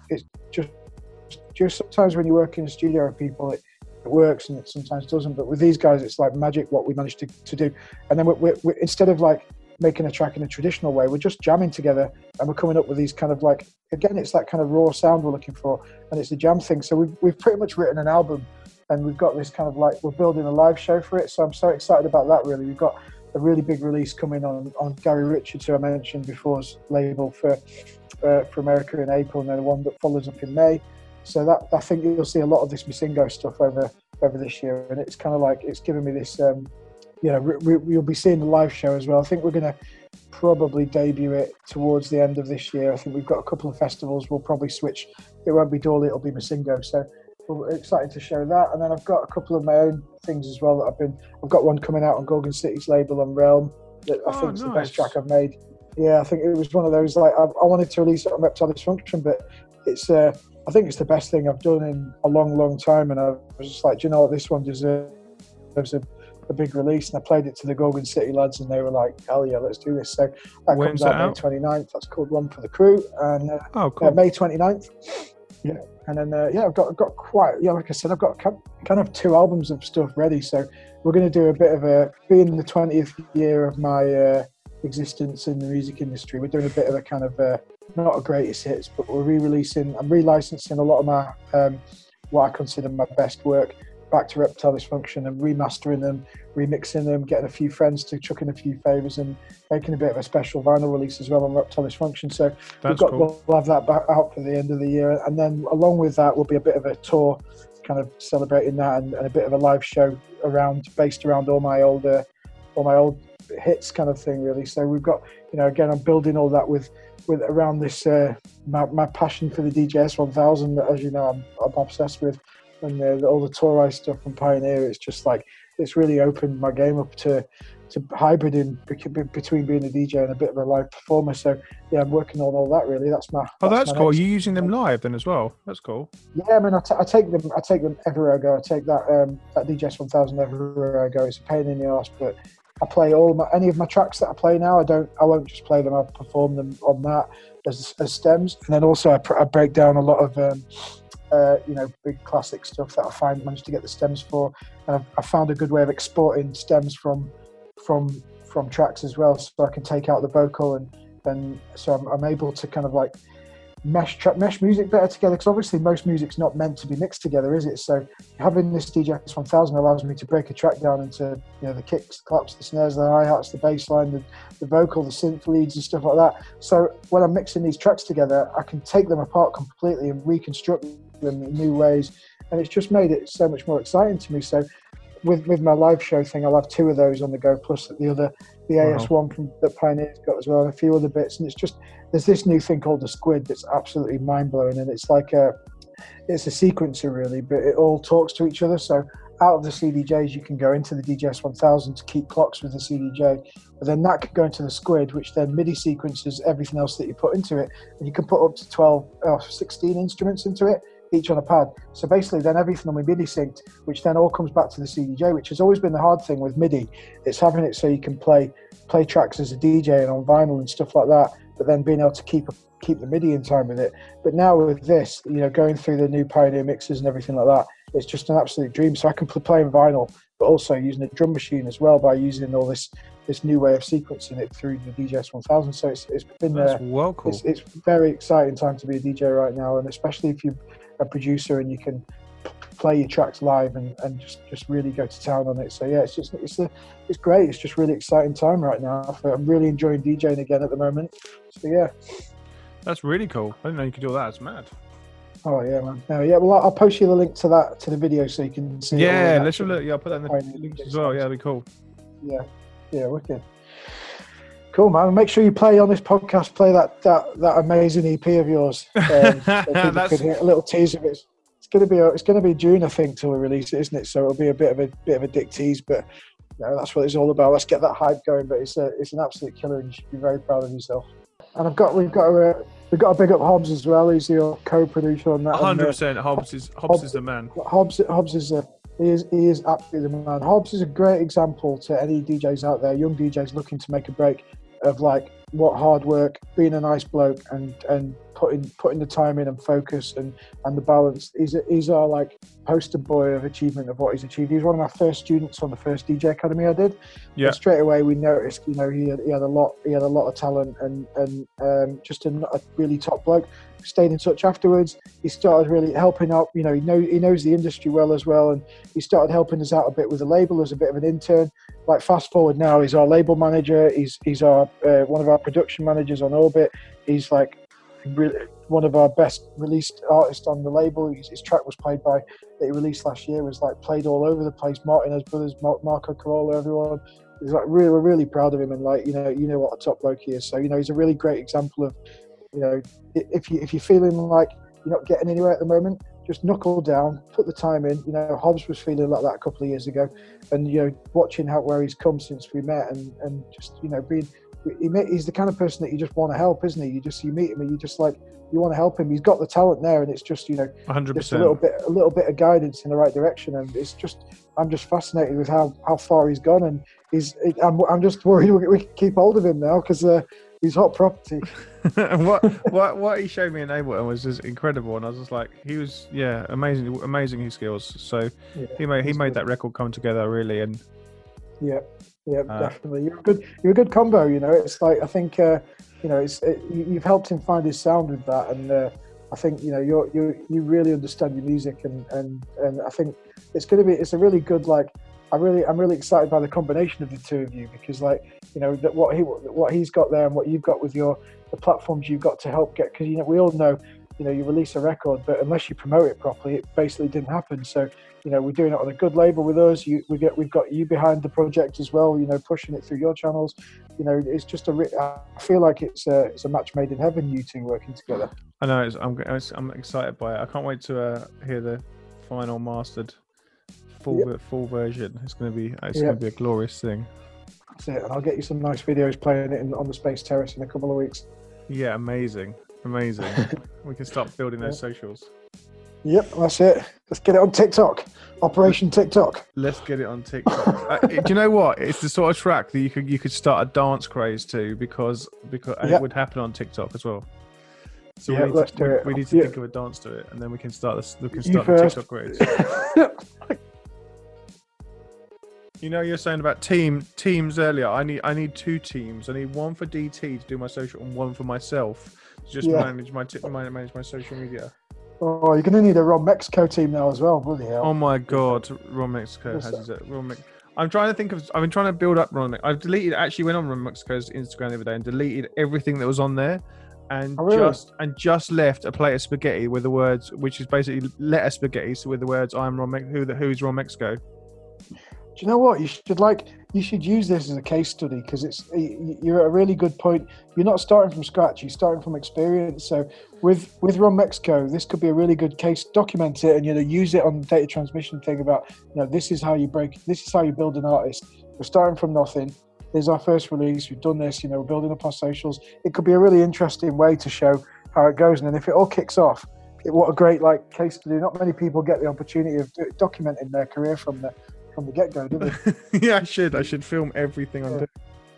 sometimes when you work in a studio with people, it works and it sometimes doesn't. But with these guys, it's like magic what we managed to do. And then we're instead of like making a track in a traditional way, we're just jamming together, and we're coming up with these kind of like, again, it's that kind of raw sound we're looking for, and it's a jam thing. So we've pretty much written an album, and we've got this kind of like, we're building a live show for it. So I'm so excited about that, really. We've got a really big release coming on Gary Richards, who I mentioned before's label for America in April, and then one that follows up in May. So that, I think you'll see a lot of this Masingo stuff over this year, and it's kind of like, it's given me this, you'll be seeing the live show as well. I think we're going to probably debut it towards the end of this year. I think we've got a couple of festivals. We'll probably switch. It won't be Dawley, it'll be Masingo. So we're excited to show that. And then I've got a couple of my own things as well that I've got one coming out on Gorgon City's label on Realm that I think is the best track I've made. Yeah, I think it was one of those, like, I wanted to release it on Reptile Dysfunction, but it's I think it's the best thing I've done in a long, long time. And I was just like, do you know what, this one deserves a big release. And I played it to the Gorgon City lads, and they were like, hell yeah, let's do this. So that comes out May 29th. That's called One for the Crew. And cool. May 29th. Yeah. And then, I've got quite, like I said, I've got kind of 2 albums of stuff ready. So we're going to do a bit of being the 20th year of my existence in the music industry, we're doing a bit of a kind of, not a greatest hits, but I'm relicensing a lot of my, what I consider my best work back to Reptile Dysfunction, and remastering them, remixing them, getting a few friends to chuck in a few favours, and making a bit of a special vinyl release as well on Reptile Dysfunction. So we'll have that back out for the end of the year, and then along with that will be a bit of a tour, kind of celebrating that, and a bit of a live show based around all my old hits kind of thing, really. So we've got, again, I'm building all that with around this my passion for the DJS 1000 that, as you know, I'm obsessed with. And all the Torai stuff from Pioneer, it's just like, it's really opened my game up to hybriding between being a DJ and a bit of a live performer. So yeah, I'm working on all that really. That's my. That's cool. Are you using them live then as well? That's cool. Yeah, I mean, I take them everywhere I go. I take that DJs 1000 everywhere I go. It's a pain in the arse, but I play any of my tracks that I play now. I won't just play them. I perform them on that as stems, and then also I break down a lot of big classic stuff that I managed to get the stems for, and I found a good way of exporting stems from tracks as well, so I can take out the vocal, and so I'm able to kind of like mesh music better together, because obviously most music's not meant to be mixed together, is it? So having this DJs 1000 allows me to break a track down into the kicks, claps, the snares, the hi-hats, the bass line, the vocal, the synth leads and stuff like that. So when I'm mixing these tracks together, I can take them apart completely and reconstruct them in new ways, and it's just made it so much more exciting to me. So with my live show thing, I'll have 2 of those on the go, plus the AS1 that Pioneer's got as well, and a few other bits. And it's just, there's this new thing called the Squid that's absolutely mind-blowing, and it's like it's a sequencer really, but it all talks to each other. So out of the CDJs, you can go into the DJs 1000 to keep clocks with the CDJ, but then that can go into the Squid, which then MIDI sequences everything else that you put into it, and you can put up to 12 or 16 instruments into it, each on a pad. So basically then everything will be MIDI synced, which then all comes back to the CDJ, which has always been the hard thing with MIDI. It's having it so you can play tracks as a DJ and on vinyl and stuff like that, but then being able to keep the MIDI in time with it. But now with this, going through the new Pioneer mixers and everything like that, it's just an absolute dream. So I can play in vinyl, but also using a drum machine as well by using all this new way of sequencing it through the DJs 1000. So it's been well cool. It's very exciting time to be a DJ right now, and especially if you're a producer and you can play your tracks live and just really go to town on it. So yeah, it's great. It's just really exciting time right now. I'm really enjoying DJing again at the moment. So yeah, that's really cool. I didn't know you could do that. It's mad. Oh yeah, man. No, yeah. Well, I'll post you the link to the video so you can see. Yeah, let's have a look. Yeah, I'll put that in the links as well. Yeah, that'd be cool. Yeah, wicked. Cool, man. Make sure you play on this podcast. Play that amazing EP of yours. That's a little tease of it. It's going to be June, I think, till we release it, isn't it? So it'll be a bit of a dick tease, but that's what it's all about. Let's get that hype going. But it's an absolute killer, and you should be very proud of yourself. And we've got to big up Hobbs as well. He's your co-producer on that. 100%. Hobbs is the man. Hobbs is he is absolutely the man. Hobbs is a great example to any DJs out there, young DJs looking to make a break, of like what hard work, being a nice bloke, and putting the time in and focus and the balance. He's our like poster boy of achievement of what he's achieved. He was one of my first students on the first DJ Academy I did. Yeah. And straight away we noticed, he had a lot of talent and just a really top bloke. Stayed in touch afterwards. He started really helping out. He knows the industry well as well, and he started helping us out a bit with the label as a bit of an intern. Like fast forward now, he's our label manager. He's our one of our production managers on Orbit. He's like really one of our best released artists on the label. His track was played that he released last year was like played all over the place. Martinez Brothers, Marco Carolla, everyone. He's like we're really proud of him, and like you know what a top bloke he is. So he's a really great example of. If you're feeling like you're not getting anywhere at the moment, just knuckle down, put the time in. Hobbs was feeling like that a couple of years ago, and watching where he's come since we met, and just he's the kind of person that you just want to help, isn't he? You meet him and you want to help him. He's got the talent there, and it's just 100%. Just a little bit of guidance in the right direction, and I'm just fascinated with how far he's gone, and I'm just worried we can keep hold of him now because. He's hot property. what he showed me in Ableton was just incredible, and I was just like, he was amazing his skills. So he made that record come together really, and definitely. You're a good combo. It's like I think you've helped him find his sound with that, and I think you really understand your music, and I think it's a really good like. I'm really excited by the combination of the two of you because that what he's got there and what you've got with the platforms you've got to help get, because we all know you release a record, but unless you promote it properly, it basically didn't happen. So we're doing it on a good label with us. We've got you behind the project as well. Pushing it through your channels. It's just I feel like it's a match made in heaven. You two working together. I know. I'm excited by it. I can't wait to hear the final mastered full version. It's going to be a glorious thing. That's it. And I'll get you some nice videos playing it on the Space Terrace in a couple of weeks. Yeah, amazing. We can start building those socials. Yep, that's it. Let's get it on TikTok. Operation TikTok. Let's get it on TikTok. Do you know what? It's the sort of track that you could start a dance craze to because it would happen on TikTok as well. So we need to think of a dance to it, and then we can start the TikTok craze. You know, you're saying about teams earlier. I need 2 teams. I need one for DT to do my social and one for myself to just manage my social media. Oh, you're going to need a Ron Mexico team now as well, bloody hell. Oh my God, Ron Mexico has it. I'm trying to think of. I've been trying to build up Ron. I've went on Ron Mexico's Instagram the other day and deleted everything that was on there, and just left a plate of spaghetti with the words, which is basically letter spaghetti, so with the words "I'm Ron. Who's Ron Mexico." Do you know what you should use this as a case study, because you're at a really good point. You're not starting from scratch, you're starting from experience. So with Ron Mexico, this could be a really good case. Document it and use it on the data transmission thing about this is how you build an artist. We're starting from nothing. Here's our first release. We've done this. We're building up our socials. It could be a really interesting way to show how it goes. And then if it all kicks off, what a great case study. Not many people get the opportunity of documenting their career from the get-go, do they? Yeah, I should film everything on.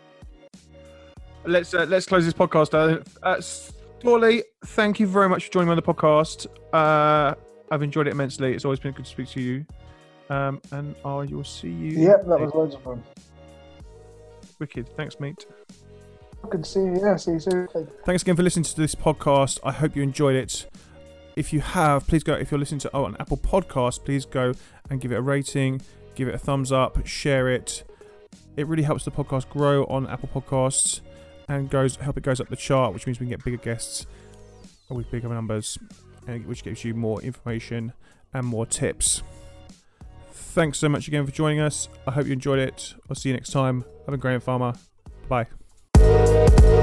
Let's close this podcast down. Storley, thank you very much for joining me on the podcast. I've enjoyed it immensely. It's always been good to speak to you. And I will see you. Yeah, that was loads of fun. Wicked. Thanks, mate. Good to see you. Yeah, see you soon. Thanks again for listening to this podcast. I hope you enjoyed it. If you have, please go. If you're listening to on Apple Podcasts, please go and give it a rating. Give it a thumbs up, share it. It really helps the podcast grow on Apple Podcasts and help it goes up the chart, which means we can get bigger guests with bigger numbers, which gives you more information and more tips. Thanks so much again for joining us. I hope you enjoyed it. I'll see you next time. I've been Graham Farmer. Bye.